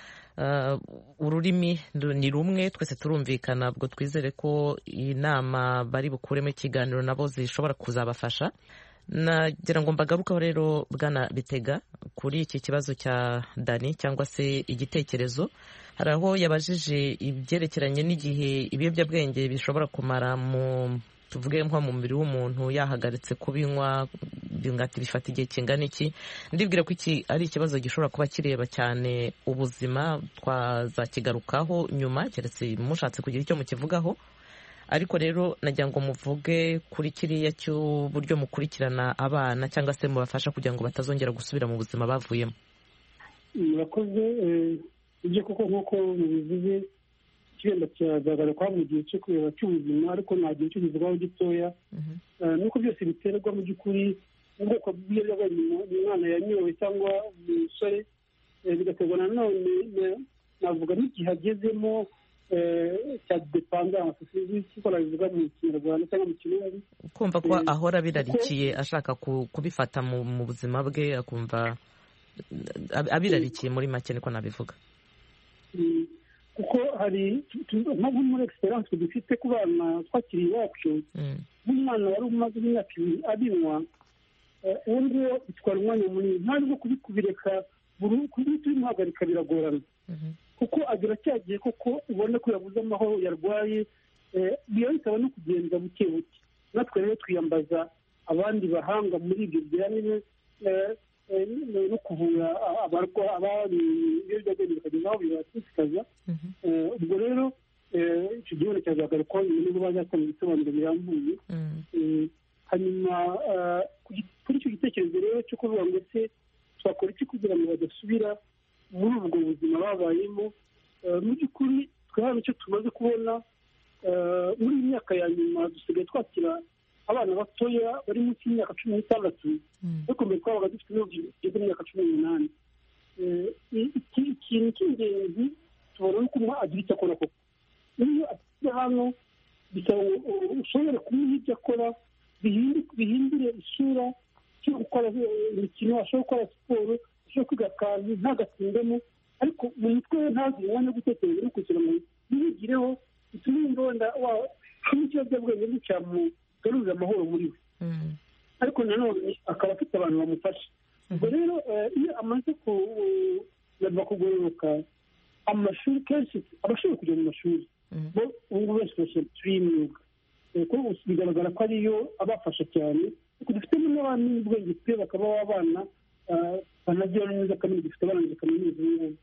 ururimi ni rumwe, twese turumvikana. ubwo twizere ko inama bari bukuremo ikiganiro nabo zishobora kuzabafasha. nagira ngo mbagarukaho rero Bwana Bitega kuri iki kibazo cya Dani cyangwa se igitekerezo. Hari aho yabajije ibyerekeranye n'igihe ibiyobyabwenge bishobora kumara tuvuge nko mu mubiri w'umuntu yahagaritse kubinywa, ngati bifata igihe kingana iki. Ndibwira ko iki ari ikibazo gishobora kuba kireba cyane ubuzima, twazakigarukaho nyuma keretse mushatse kugira icyo mukivugaho. Ariko rero nagira ngo muvuge kuri kiriya cy'uburyo mukurikirana abana cyangwa se mubafasha kugira ngo batazongera gusubira mu buzima bavuyemo. Murakoze. Ibyo koko nk'uko mubivuze ikibazo cyagaragara mu gihe cyo kureba cy'ubuzima, ariko nta gihe cyo kuvugaho gitoya. Nuko byose biterwa mu by'ukuri n'ubwoko bw'ibiyobyabwenge umwana yanyowe cyangwa umusore, bigaterwa nanone navuga n'igihe agezemo cya dependance, ko nabivuga mu Kinyarwanda cyangwa mu Kirundi, kumva ko ahora birarikiye ashaka kubifata mu buzima bwe, akumva abirarikiye muri make niko nabivuga. Kuko hari nko muri experience dufite ku bana twakiriye iwacu, nk'umwana wari umaze imyaka 2 abinywa, ubundi bitwara umwanya munini, ntabwo kubireka turimuhagarika biragorana, kuko agira cyagiye koko ubona ko yabuze amahoro, yarwaye, biba bisaba no kugenda buke buke. Natwe rero twiyambaza abandi bahanga muri ibyo bijyanye no kuvura abari ibiyobyabwenge bikageza aho bibatikaza. Ubwo rero icyo gihe cyazagarukaho nyuma n'ubwo bazakora ibisobanuro birambuye. Hanyuma kuri icyo gitekerezo rero cyo kuvuga ngo ese twakora iki kugira ngo badasubira muri ubwo buzima babayemo, mu by'ukuri twe hano icyo tumaze kubona muri iyi myaka ya nyuma dusigaye twakira abana batoya bari munsi y'imyaka 16, ariko mbere twabaga dufite n'urubyiruko imyaka 18. Ikintu cy'ingenzi tubona nuko umwe agira icyo akora koko. Iyo atuye hano bisaba ushobora kumuha ibyo akora, bihindure isura cyo gukora imikino, ashobora gukora siporo, ashobora kwiga akantu ntagatsindemo, ariko mu mutwe we ntazire umwanya wo gutekereza no kugira ngo yigireho, bitume imbonda n'ikiyobyabwenge n'icyamugarurira amahoro muri we. Ariko nanone akaba afite abantu bamufasha. Ubwo rero iyo amaze kugororoka, amashuri kenshi abashobora kujya mu mashuri, ubu benshi bashobora tuyimyuga, kuko bigaragara ko ariyo abafasha cyane, kuko dufitemo n'abandi n'ubwenge twe bakaba abana banagira neza kandi dufite barangije kaminuza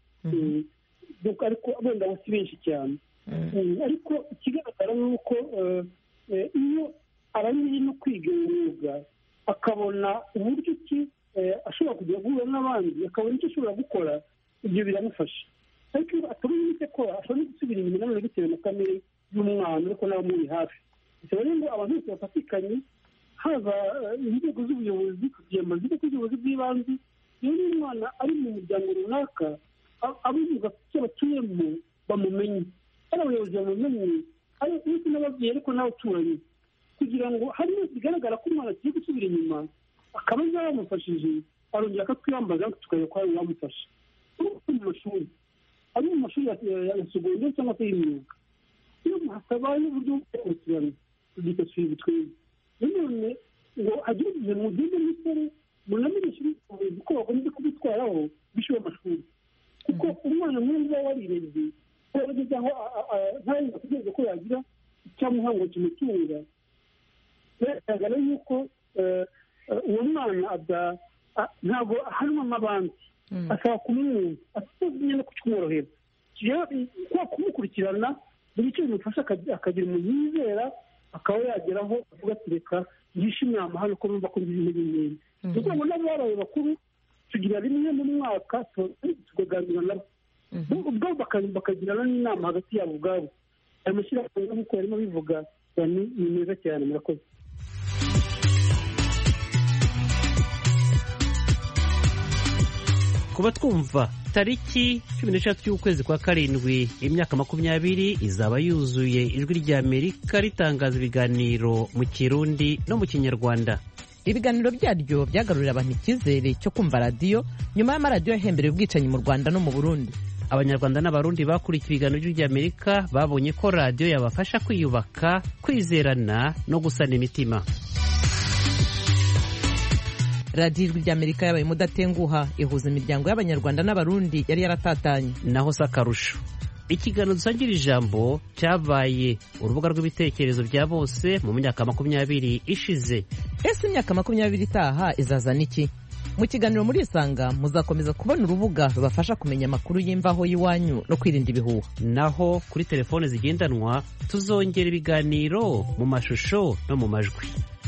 y'ubu, ariko wenda si benshi cyane. Ariko ikigaragara ni uko iyo arangije no kwiga umwuga, akabona uburyo ki ashobora kujya guhura n'abandi, akabona icyo ashobora gukora, ibyo biramufasha. Ariko iyo atabona icyo akora, ashobora no gusubira inyuma nanone bitewe na kamere y'umwana, ariko nawe muri hafi. Bisaba rero ngo abantu bose bafatikanye, haba inzego z'ubuyobozi, kugira ngo inzego z'ubuyobozi bw'ibanze, iyo umwana ari mu muryango runaka, abo mu gace batuyemo bamumenye, ari abayobozi bamumenye, ari ndetse n'ababyeyi, ariko nawe uturanye, kugira ngo hari wese bigaragara ko umwana agiye gusubira inyuma, akaba yamufashije, arongera akatwiyambaza tukareba ko hari uwamufasha. Mu mashuri, ari mu mashuri ya segonderi cyangwa se y'imyuga, iyo hatabaye uburyo bwo gukurikirana tugita twiga twebwe, nanone ngo hagire igihe mugende musore munamenyeshe ubuyobozi ko bagomba kubitwaraho bishyuye amashuri, kuko umwana mwiza warireze yarageze aho ntarenga kugereza ko yagira icyamuha ngo kimutunga, bigaragara yuko uwo mwana ntabwo ahanwa n'abandi, asaba kumwumva, atazimye no kumworohera, kwa kumukurikirana buri icyo bimufasha akagira umuntu yizera, akaba yageraho avuga ati reka ngishe inama hano ko numva ko ngize intege nkeya. Ni ukuvuga ngo n'abo babaye bakuru tugira rimwe mu mwaka tukaganira nabo, ubwabo bakagirana n'inama hagati yabo ubwabo. Ayo mashyirahamwe nk'uko yarimo bivuga ni meza cyane. Murakoze. kuba twumva tariki 16 y'ukwezi kwa karindwi imyaka 20 izaba yuzuye ijwi ry'Amerika ritangaza ibiganiro mu Kirundi no mu Kinyarwanda. Ibiganiro byaryo byagarurira abantu icyizere cyo kumva radiyo nyuma y'amaradiyo yahembereye ubwicanyi mu Rwanda no mu Burundi. Abanyarwanda n'Abarundi bakurikiye ibiganiro by'Amerika babonye ko radiyo yabafasha kwiyubaka, kwizerana no gusana imitima. radiyo ijwi ry'amerika yabaye umudatenguha ihuza imiryango y'abanyarwanda n'abarundi yari yaratatanye. naho si akarusho ikiganiro dusangira ijambo cyabaye urubuga rw'ibitekerezo bya bose mu myaka 20 ishize. ese imyaka 20 itaha izazana iki? mu kiganiro muri Isanga muzakomeza kubona urubuga rubafasha kumenya amakuru y'imvaho y'iwanyu no kwirinda ibihuha. naho kuri telefone zigendanwa tuzongera ibiganiro mu mashusho no mu majwi.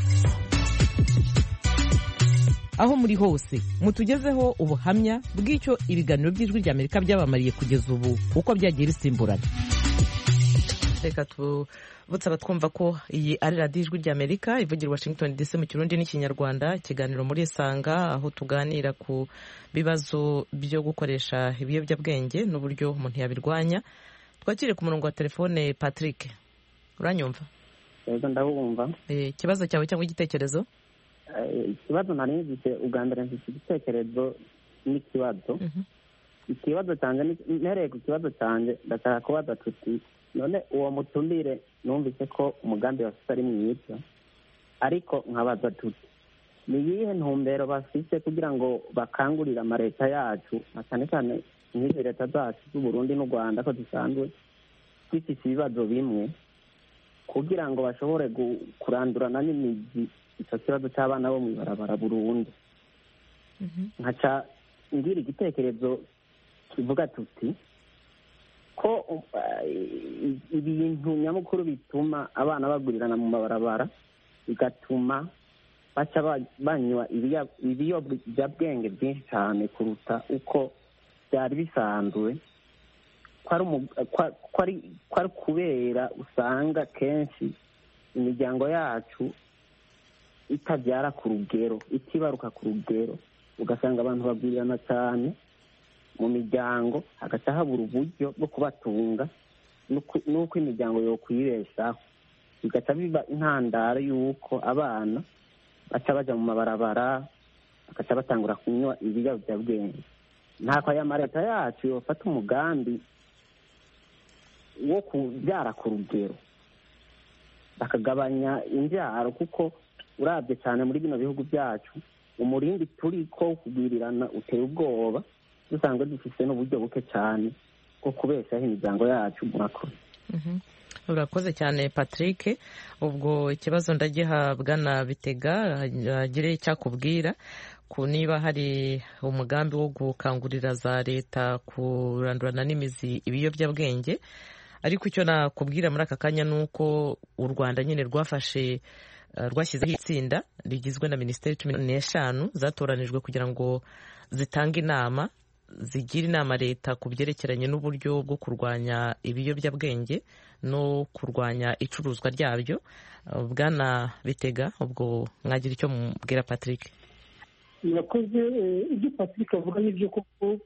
aho muri hose mutugezeho ubuhamya bw'icyo ibiganiro by'ijwi ry'Amerika byabamariye kugeza ubu uko byagiye bisimburana. reka tubutse abatwumva ko iyi ari radiyo ijwi ry'Amerika ivugira Washington DC mu Kirundi n'Ikinyarwanda. ikiganiro muri Isanga aho tuganira ku bibazo byo gukoresha ibiyobyabwenge n'uburyo umuntu yabirwanya. twakire ku murongo wa telefone Patrick, uranyumva? yego ndabumva. ikibazo cyawe cyangwa igitekerezo? ikibazo nari nzise ubwa mbere mfite igitekerezo n'ikibazo. ikibazo cyanjye nereye ku kibazo cyanjye ndashaka kubaza tuti none uwo mutumire numvise ko umugambi bafite ari mwiza, ariko nkabaza tuti ni iyihe ntumbero bafite kugira ngo bakangurire amaleta yacu cyane cyane nk'izi leta zacu z'Uburundi n'u Rwanda ko dusanzwe dufite ibibazo bimwe kugira ngo bashobore kurandurana n'imizi icyo kibazo cy'abana bo mu ibarabara burundu. nkaca ngira igitekerezo kivuga tuti ko ibintu nyamukuru bituma abana bagurirana mu mabarabara bigatuma baca banywa ibiyobyabwenge byinshi cyane kuruta uko byari bisanzwe, ko ari kubera usanga kenshi imiryango yacu itabyara ku rugero, itibaruka ku rugero, ugasanga abantu bagwirirana cyane mu miryango, hagaca habura uburyo bwo kubatunga n'uko imiryango yokwibeshaho, bigaca biba intandaro y'uko abana baca bajya mu mabarabara bagaca batangura kunywa ibiyobyabwenge. ntako aya maleta yacu yofata umugambi wo kubyara ku rugero bakagabanya imbyaro, kuko urabye cyane muri bino bihugu byacu umurindi turi ko kugwirirana uteye ubwoba, dusanzwe dufite n'uburyo buke cyane bwo kubeshaho imiryango yacu. murakoze. urakoze cyane Patrick. ubwo ikibazo ndagihabwa na Bitega agire icyakubwira ku niba hari umugambi wo gukangurira za leta kurandurana n'imizi ibiyobyabwenge. ariko icyo nakubwira muri aka kanya ni uko u Rwanda nyine rwashyizeho itsinda rigizwe na minisiteri 15 zatoranijwe kugira ngo zitange inama, zigira inama leta ku byerekeranye n'uburyo bwo kurwanya ibiyobyabwenge no kurwanya icuruzwa ryabyo. bwana Bitega, ubwo mwagira icyo mubwira Patrick? murakoze. ibyo Patrick avuga n'ibyo koko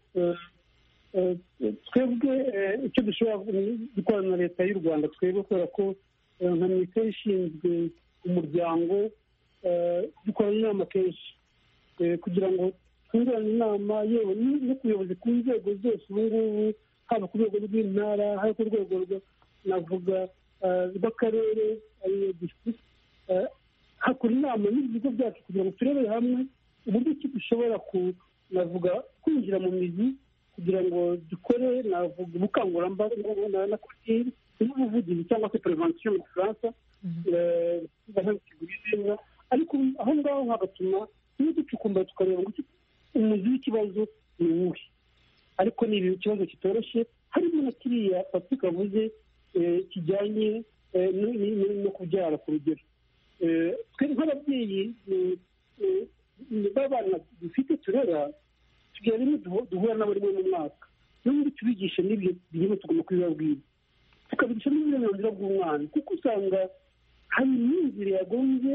twebwe icyo dushobora gukorana na leta y'u Rwanda, twebwe kubera ko nka minisiteri ishinzwe umuryango dukorana inama kenshi kugira ngo twungurane inama, yewe no ku buyobozi ku nzego zose ubu ngubu, haba ku rwego rw'intara, haba ku rwego navuga rw'akarere, hakora inama n'ibigo byacu kugira ngo turebere hamwe uburyo ki dushobora navuga kwinjira mu mizi kugira ngo dukore navuga ubukangurambaga na kotiri n'ubuvugizi cyangwa se prevention mu Faransa, ariko aho ngaho hagatuma iyo ducukumbura tukareba ngo umuzi w'ikibazo ni uwuhe. ariko ni ikibazo kitoroshye, harimo na kiriya Patrick avuze kijyanye no kubyara ku rugero. twe nk'ababyeyi b'abana dufite turera, tugira rimwe duhura nabo rimwe mu mwaka, n'ubundi tubigisha n'ibyo bigenda tugomba kubibabwira, tukabigisha n'uburenganzira bw'umwana, kuko usanga hari imyumvire yagombye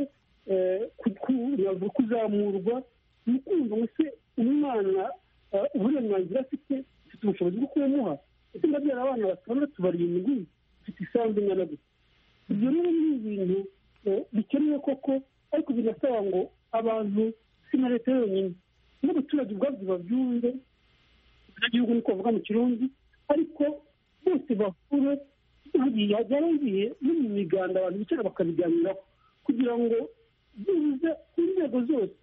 kuzamurwa mu kumva ngo se umwana uburenganzira afite ubushobozi bwo kuyamuha. ese ndabyara abana 6-7 ufite isambu ingana gusa. ibyo rero ni ibintu bikenewe koko, ariko binasaba ngo abantu, si na leta yonyine, n'abaturage ubwabyo babyumve, igihugu niko bavuga mu Kirundi, ariko bose bahure byarangiye no mu miganda abantu bicara bakabiganiraho kugira ngo bize inzego zose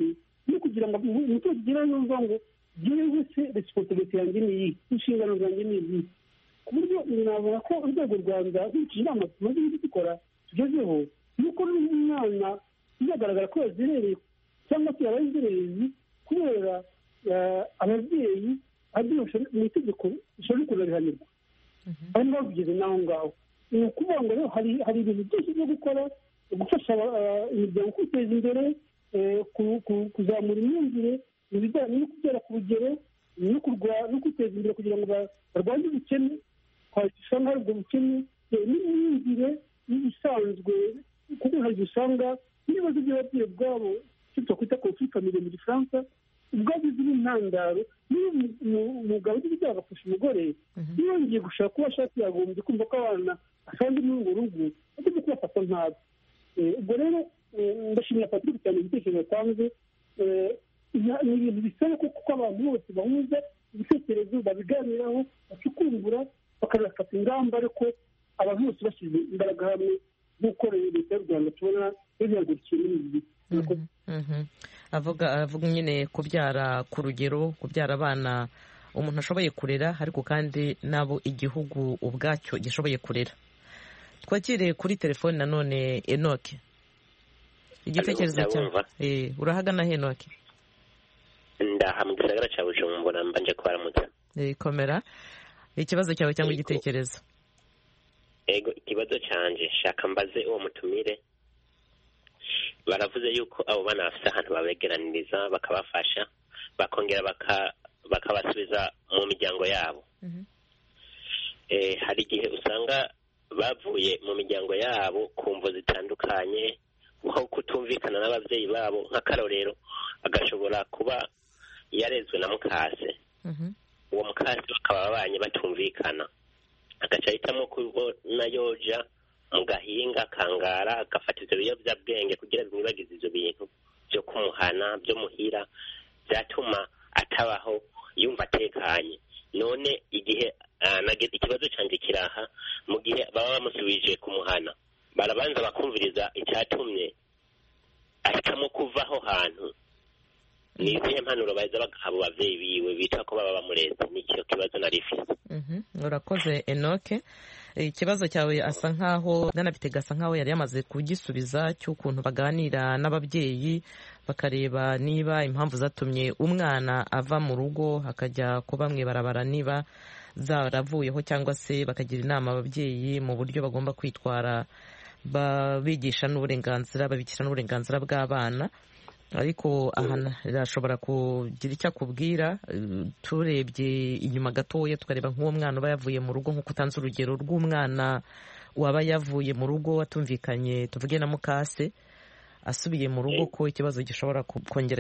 no kugira ngo umuturage ugere yumva ngo jyewe se resiponsabilite yanjye ni iyi, inshingano zanjye ni iyi. Ku buryo navuga ko urwego rwanda nkurikije inama tumaze dukora tugezeho, nuko n'umwana bizagaragara ko yazerereye cyangwa se yabaye inzererezi kubera ababyeyi mu itegeko rishobora kunarihanirwa. aho ngaho kugeze n'aho ngaho ni ukuvuga ngo rero hari ibintu byinshi byo gukora, gufasha imiryango kwiteza imbere, kuzamura imyumvire mu bijyanye no kubyara ku rugero no kwiteza imbere kugira ngo barwanye ubukene, usanga hari ubwo bukene n'imyumvire isanzwe, kuko hari usanga n'ibibazo by'ababyeyi ubwabo icyo twakwita conflit familial mu gifaransa ubwabo ziri intandaro. niyo umugabo ugira ibyaha agafasha umugore yongeye gushaka kuba ashaka, yagombye kumva ko abana asanze muri urwo rugo agomba kubafata ntabi. ubwo rero ndashimira Patrick cyane igitekerezo yatanze. ni ibintu bisaba kuko abantu bose bahuza ibitekerezo babiganiraho, bacukumbura, bakanafata ingamba, ariko abantu bose bashyize imbaraga hamwe nk'uko leta y'u Rwanda tubona yabihagurukiye muri ibi bihe. avuga nyine kubyara ku rugero, kubyara abana umuntu ashoboye kurera, ariko kandi nabo igihugu ubwacyo gishoboye kurera. Twakiriye kuri telefoni nanone Enoke, igitekerezo cyawe. Urahagana he Enoke? Ndaha mu gisagara cya Bujumbura, mbanje kwaramutsa. Komera, ikibazo cyawe cyangwa igitekerezo? Ego, ikibazo cyanje shaka mbaze uwo mutumire. Baravuze yuko abo bana bafite ahantu babegeraniriza bakabafasha, bakongera bakabasubiza mu miryango yabo. Hari igihe usanga bavuye mu miryango yabo ku mvo zitandukanye, nko kutumvikana n'ababyeyi babo. nk'akarorero agashobora kuba yarezwe na mukase, uwo mukase bakaba babanye batumvikana, agaca ahitamo kubona yoja mu gahinga akangara, agafata ibyo biyobyabwenge kugira bimwibagize ibyo bintu byo kumuhana, byo muhira, byatuma atabaho yumva atekanye. none igihe ikibazo cyanjye kiraha, mu gihe baba bamusubije kumuhana, barabanza bakumviriza icyatumye ahitamo kuva aho hantu. ni izihe mpanuro baheza bagaha abo babyeyi biwe bita ko baba bamureze? nicyo kibazo narifise. Urakoze Enoke. Ikibazo cyawe asa nkaho Bwanabitega asa nkaho yari yamaze kugisubiza, cy'ukuntu baganira n'ababyeyi bakareba niba impamvu zatumye umwana ava mu rugo akajya kuba mu ibarabara niba zaravuyeho, cyangwa se bakagira inama ababyeyi mu buryo bagomba kwitwara, babigisha n'uburenganzira, babikira n'uburenganzira bw'abana. Ariko aha irashobora kugira icyo akubwira. Turebye inyuma gatoya tukareba nk'uwo mwana uba yavuye mu rugo, nk'uko utanze urugero rw'umwana waba yavuye mu rugo watumvikanye, tuvuge na mukase, asubiye mu rugo, ko ikibazo gishobora kongera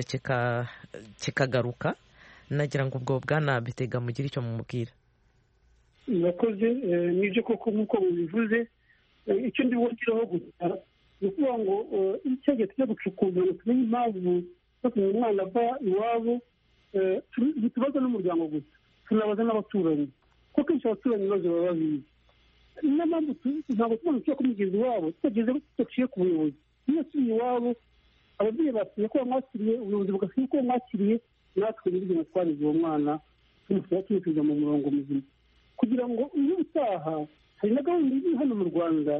kikagaruka. nagira ngo ubwo Bwanabitega mugire icyo mumubwira. Murakoze. Nibyo koko nk'uko mubivuze. Icyo ndi wongeraho gusa ni ukuvuga ngo icyagiye tujya gucukumbura tumenye impamvu zatumye umwana ava iwabo. Ntitubaza n'umuryango gusa, tunabaza n'abaturanyi, kuko kenshi abaturanyi baje baba babizi. niyo mpamvu ntabwo tubona icyo kumugeza iwabo tudaciye ku buyobozi. niyo asubiye iwabo, ababyeyi basubiye ko bamwakiriye, ubuyobozi bugasubiye ko bamwakiriye, natwe n'ibyo twarize uwo mwana tumusubiza mu murongo muzima, kugira ngo iyo utaha. Hari na gahunda iri hano mu Rwanda,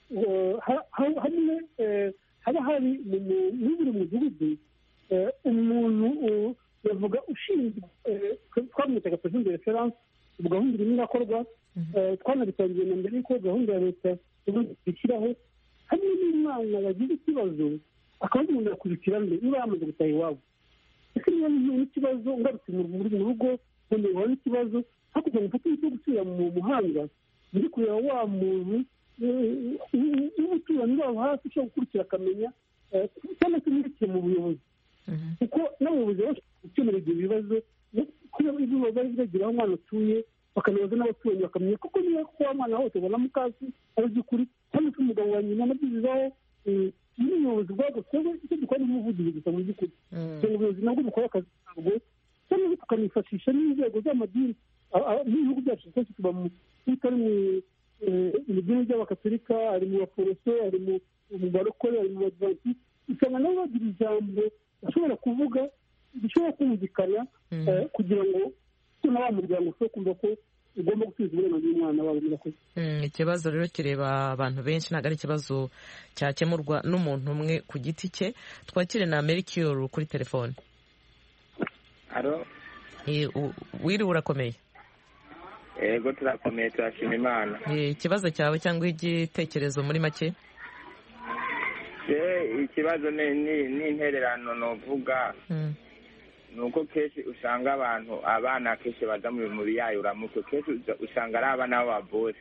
haba hari muri buri mudugudu umuntu bavuga ushinzwe, twamwitaga perezida de reference. ubu gahunda irimo irakorwa, twanabitangiye na mbere y'uko gahunda ya leta ishyiraho. harimo n'umwana wagize ikibazo akaba umuntu yakurikira nde niba yamaze gutaha iwabo. ese niba n'ikibazo ngarutse mu rugo none waba n'ikibazo, hakurya ngo mfate icyo gusubira mu muhanda, ndi kureba wa muntu w'umuturanyi wabo hafi ushobora gukurikira akamenya, cyangwa se mwirikiye mu buyobozi, kuko n'abayobozi bashobora gukemura ibyo bibazo. kubera ibyo bari bagira aho umwana atuye, bakanabaza n'abaturanyi bakamenya kuko niba ko wa mwana hose ubona mukasi ari by'ukuri, cyangwa se umugabo wa nyina nabyizizaho. n'ubuyobozi bwabwo twebwe icyo dukora n'umuvugizi gusa mu by'ukuri, ubuyobozi nabwo bukora akazi kabwo, cyangwa tukanifashisha n'inzego z'amadini. n'ibihugu byacu twese tuba tutari mu idini ry'abakatolika, ari mu baporoso, ari mu barokore, ari mu badivantiste, usanga nabo bagira ijambo bashobora kuvuga gishobora kumvikana kugira ngo na wa muryango ushobore kumva ko ugomba gusubiza uburenganzira umwana wawe murakoze. Ikibazo rero kireba abantu benshi, ntabwo ari ikibazo cyakemurwa n'umuntu umwe ku giti cye. Twakire na Melchior kuri telefone. Wiriwe urakomeye? Yego turakomeye, turashima Imana. Ikibazo cyawe cyangwa igitekerezo muri make? Ikibazo ni intererano novuga nuko kenshi usanga abana kenshi baza mu biyayuramutwe, kenshi usanga ari abana b'ababosi.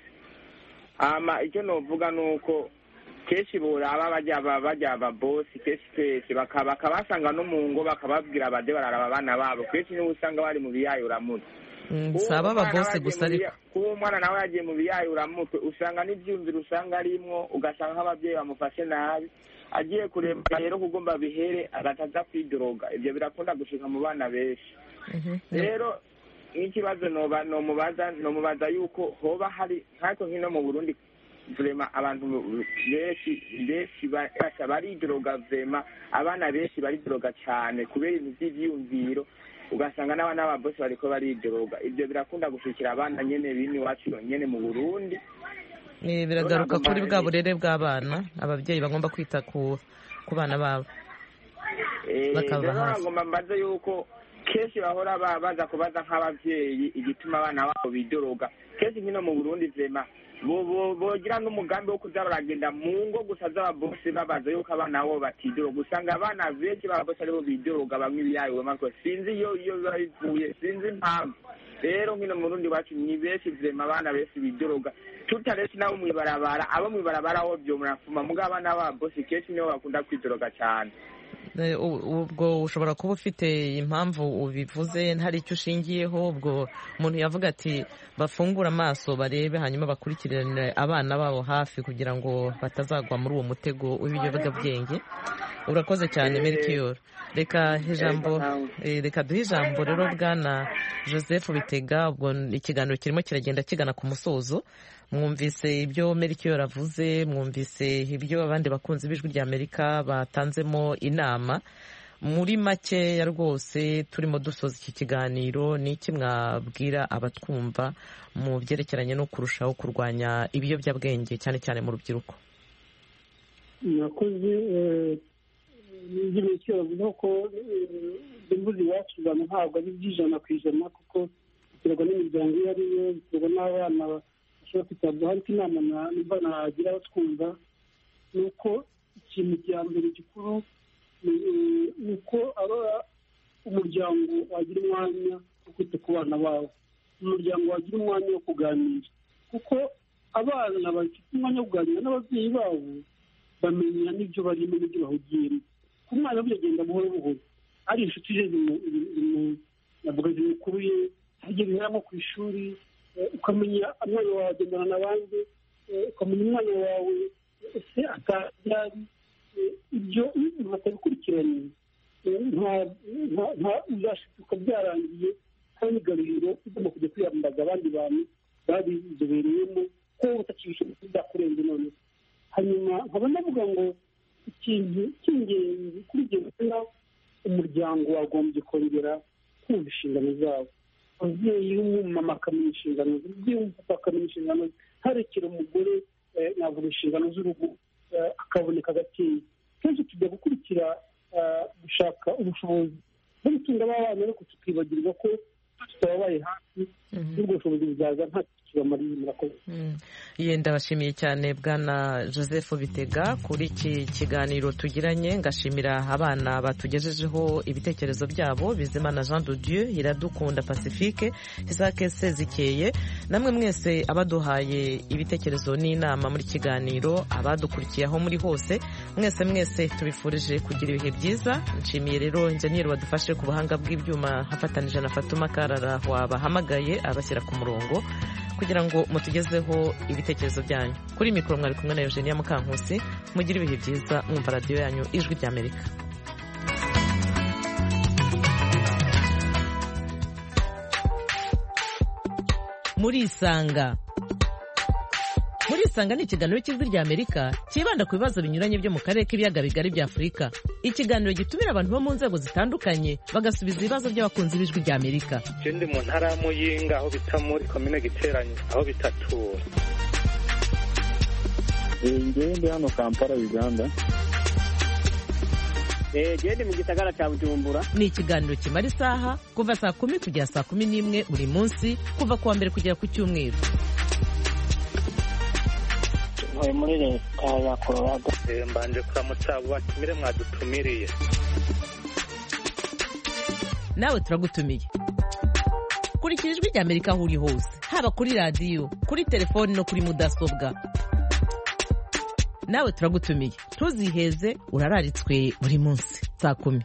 Icyo novuga nuko kenshi boraba bajya ababosi kenshi bakabasanga no mu ngo bakababwira abade bararaba abana babo, kenshi niwe usanga bari mu biyayuramutwe. Saba ababosi gusa ariko kuba umwana nawe yagiye mu biyayuramutwe usanga n'ibyumviro usanga arimwo, ugasanga nk'ababyeyi bamufashe nabi, agiye kureba rero kugomba bihere agataza kwidoroga. Ibyo birakunda gushika mu bana benshi. Rero n'ikibazo nomubaza yuko hoba hari nk'ako hino mu Burundi vrema abantu benshi baridoroga, vrema abana benshi baridoroga cyane kubera ibintu by'ibyumviro, ugasanga n'abana b'ababosi bariko baridoroga. Ibyo birakunda gushikira abana nyene bini wacu nyene mu Burundi. Biragaruka kuri bwa burere bw'abana, ababyeyi bagomba kwita ku bana babo bakaba hafi. Ngomba mbaze yuko kenshi bahora baza kubaza nk'ababyeyi igituma abana babo bidoroga. Kenshi nkino mu Burundi vrema bogira n'umugambi wo kuza baragenda mu ngo gusa z'ababosi babaza yuko abana bo batidoroga. Usanga abana benshi b'ababosi aribo bidoroga, bamwe ibiyayo mako sinzi iyo bivuye, sinzi impamvu. Rero nkino mu Burundi wacu ni benshi vrema abana benshi bidoroga, tutaretse nabo mwibarabara. Abo mwibarabara aho byo murafuma muga abana b'ababosi kenshi nibo bakunda kwidoroga cyane. Ubwo ushobora kuba ufite impamvu ubivuze, hari icyo ushingiyeho. Ubwo umuntu yavuga ati bafungure amaso barebe, hanyuma bakurikirane abana babo hafi kugira ngo batazagwa muri uwo mutego w'ibiyobyabwenge. Urakoze cyane Melchior. Reka duhe ijambo rero bwana Joseph Bitega. Ubwo ikiganiro kirimo kiragenda kigana ku musozo. Mwumvise ibyo Melchior avuze, mwumvise ibyo abandi bakunzi b'Ijwi ry'Amerika batanzemo inama. Muri makeya rwose turimo dusoza iki kiganiro, ni iki mwabwira abatwumva mu byerekeranye no kurushaho kurwanya ibiyobyabwenge cyane cyane mu rubyiruko? Murakoze. N'ibyo bavuga ko imbuzi iwacu abantu ntabwo ari by'ijana ku ijana, kuko biterwa n'imiryango iyo ari yo, biterwa n'abana bashobora kwitabwaho. Ariko inama nimba nagira twumva ni uko ikintu cya mbere gikuru ni uko umuryango wagira umwanya wo kwita ku bana bawo, umuryango wagira umwanya wo kuganira, kuko abana bafite umwanya wo kuganira n'ababyeyi babo bamenya n'ibyo barimo n'ibyo bahugiyemo. Umwana agenda buhoro buhoro, ari inshuti ze navuga zimukuruye, agenda nko ku ishuri, ukamenya umwana wawe agendana n'abandi, ukamenya umwana wawe ese atabyari. Ibyo batabikurikiranye uzashituka byarangiye kandi igaruriro ugomba kujya kwiyambaza abandi bantu babizobereyemo ko utakibishoboye byakurenze none. Hanyuma nkaba ndavuga ngo ikintu cy'ingenzi kuri ibyo bituma umuryango wagombye kongera kumva inshingano zabo. Ababyeyi b'umumama akamenya inshingano ze, umubyeyi w'umupapa akamenya inshingano ze, harekera umugore navuga inshingano z'urugo akaboneka gakeya. Kenshi tujya gukurikira gushaka ubushobozi bwo gutunga abana, ariko tukibagirwa ko tutababaye hafi y'ubwo bushobozi buzaza nta kibamariye. Murakoze. Ndabashimiye cyane bwana Joseph Bitega kuri iki kiganiro tugiranye. Ngashimira abana batugejejeho ibitekerezo byabo, Bizimana Jean de Dieu, Iradukunda Pacifique, Isaac Sezikeye, namwe mwese abaduhaye ibitekerezo n'inama muri kiganiro, abadukurikiye aho muri hose, mwese tubifurije kugira ibihe byiza. Nshimiye rero injeniyeri wadufashe ku buhanga bw'ibyuma hafatanije na Fatuma Karara wabahamagaye abashyira ku murongo kugira ngo mutugezeho ibitekerezo byanyu. Kuri mikoro mwari kumwe na Eugenia Mukankusi. Mugire ibihe byiza mwumva radiyo yanyu Ijwi ry'Amerika. Muri Isanga. murisanga ni ikiganiro cy'ijwi rya Amerika cyibanda ku bibazo binyuranye byo mu karere k'ibiyaga bigari bya Afurika. Ikiganiro gitumira abantu bo mu nzego zitandukanye bagasubiza ibibazo by'abakunzi b'ijwi rya Amerika. Ndi mu ntara ya Muyinga aho bita muri komine Giteranyi aho bitatura. Ndi hano Kampala Uganda. Ndi mu gisagara cya Bujumbura. Ni ikiganiro kimara isaha kuva saa 10 kugera saa 11 buri munsi kuva kuwa mbere kugera ku cyumweru. Muri leta ya Colorado. Mbanje kuramutsa batumire mwadutumiriye. Nawe turagutumiye. Kurikira ijwi rya Amerika aho uri hose, haba kuri radio, kuri telefoni no kuri mudasobwa. Nawe turagutumiye. Ntuziheze, urararitswe buri munsi saa 10.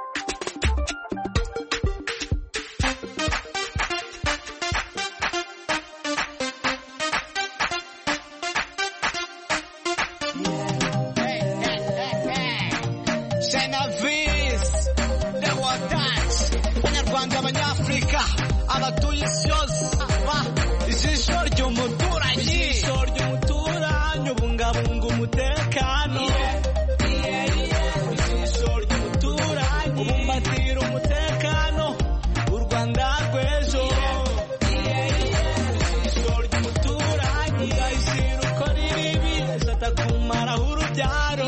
Abanyafrika abatuye isi yose ijisho ry'umuturanyi ubungabunga umutekano ijisho ry'umuturanyi ubumbatira umutekano u Rwanda rw'ejo ijisho ry'umuturanyi ugahishira ukora ibibi atakumaraho urubyaro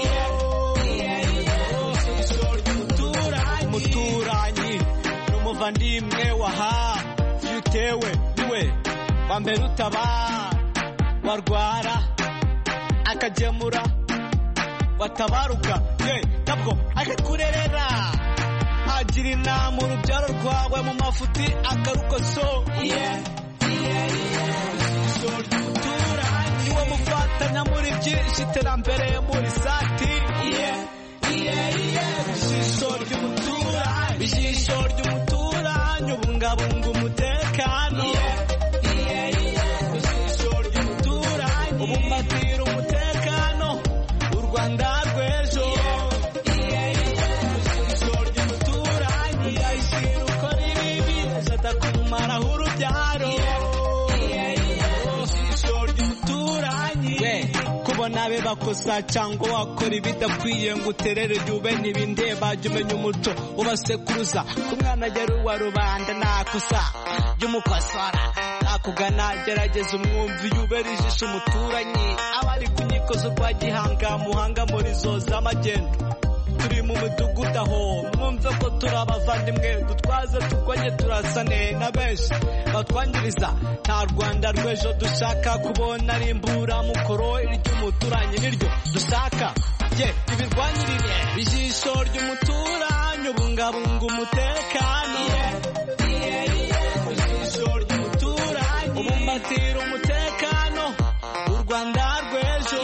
ijisho ry'umuturanyi umuvandimwe waha yutewe niwe wambere utabara warwara akagemura watabaruka ntabwo akakurerera agira inama urubyaro rwawe mu mafuti akarukoso niwe mufatanya muri byinshi iterambere muri sati ijisho ry'umuturanyi ijisho ry'umuturanyi ubungabunga umutekano ijisho ry'umuturanyi ubumbatira umutekano u Rwanda rw'ejo ijisho ry'umuturanyi yahishira ukora ibibi atakumaraho urubyaro ijisho ry'umuturanyi kubona be bakosa cyangwa wakora ibidakwiye ngo uterere jyube n'ibindeba jya umenya umuco ubasekuruza ku mwana agera uwa rubanda nakosa jya umukosora nakugana gerageza umwumvi yubera ijisho umuturanyi abari ku nkiko zo kwa Gihanga Muhanga muri zo z'amagendo turi mu mudugudu aho mwumve ko turi abavandimwe dutwaze turwanye turasane na benshi batwangiriza nta Rwanda rw'ejo dushaka kubona ari imburamukoro iry'umuturanyi niryo dushaka ibirwanyirire ijisho ry'umuturanyi ubungabunga umutekano ijisho ry'umuturanyi ubumbatira umutekano u Rwanda rw'ejo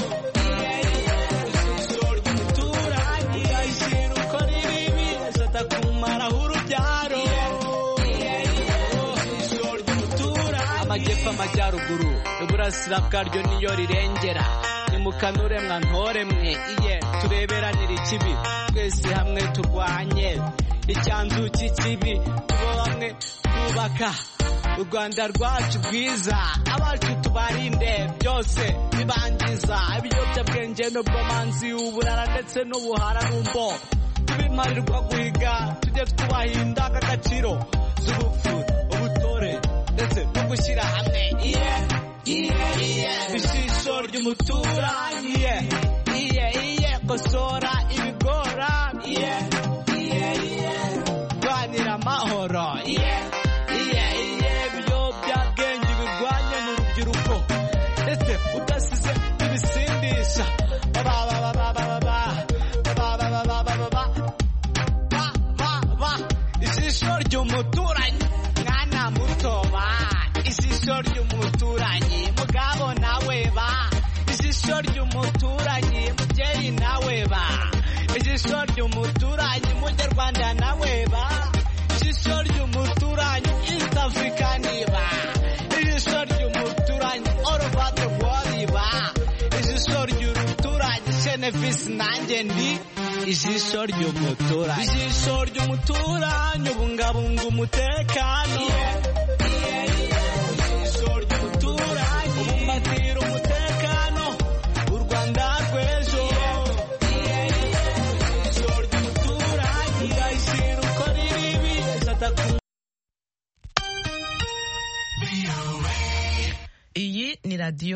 amajyepfo amajyaruguru iburasira bwaryo niyo rirengera nimukanure mwantore mwe tureberanire ikibi twese hamwe turwanye icyanzu cy'ikibi tubo bamwe twubaka u Rwanda rwacu rwiza abacu tubarinde byose bibangiza ibiyobyabwenge n'ubwomanzi uburara ndetse n'ubuhara n'umbo tubimarirwa guhiga tujye twubahinda agaciro z'ubupfu ubutore ndetse no gushyira hamwe ijisho ry'umuturanyi kosora ibigora rwanira amahoro ibiyobyabwenge birwanye mu rubyiruko ndetse udasize ibisindisha ijisho ry'umuturanyi mwana mutoba ijisho ry'umuturanyi mugabo nawe ba ijisho ry'umuturanyi mubyeyi nawe ba ijisho ry'umuturanyi munyarwanda nawe ba ijisho ry'umuturanyi East African ba ijisho ry'umuturanyi all over the world ba ijisho ry'umuturanyi Genevieve nanjye ndi ijisho ry'umuturanyi ijisho ry'umuturanyi ubungabunga umutekano ijisho ry'umuturanyi ubumbatira umutekano radiyo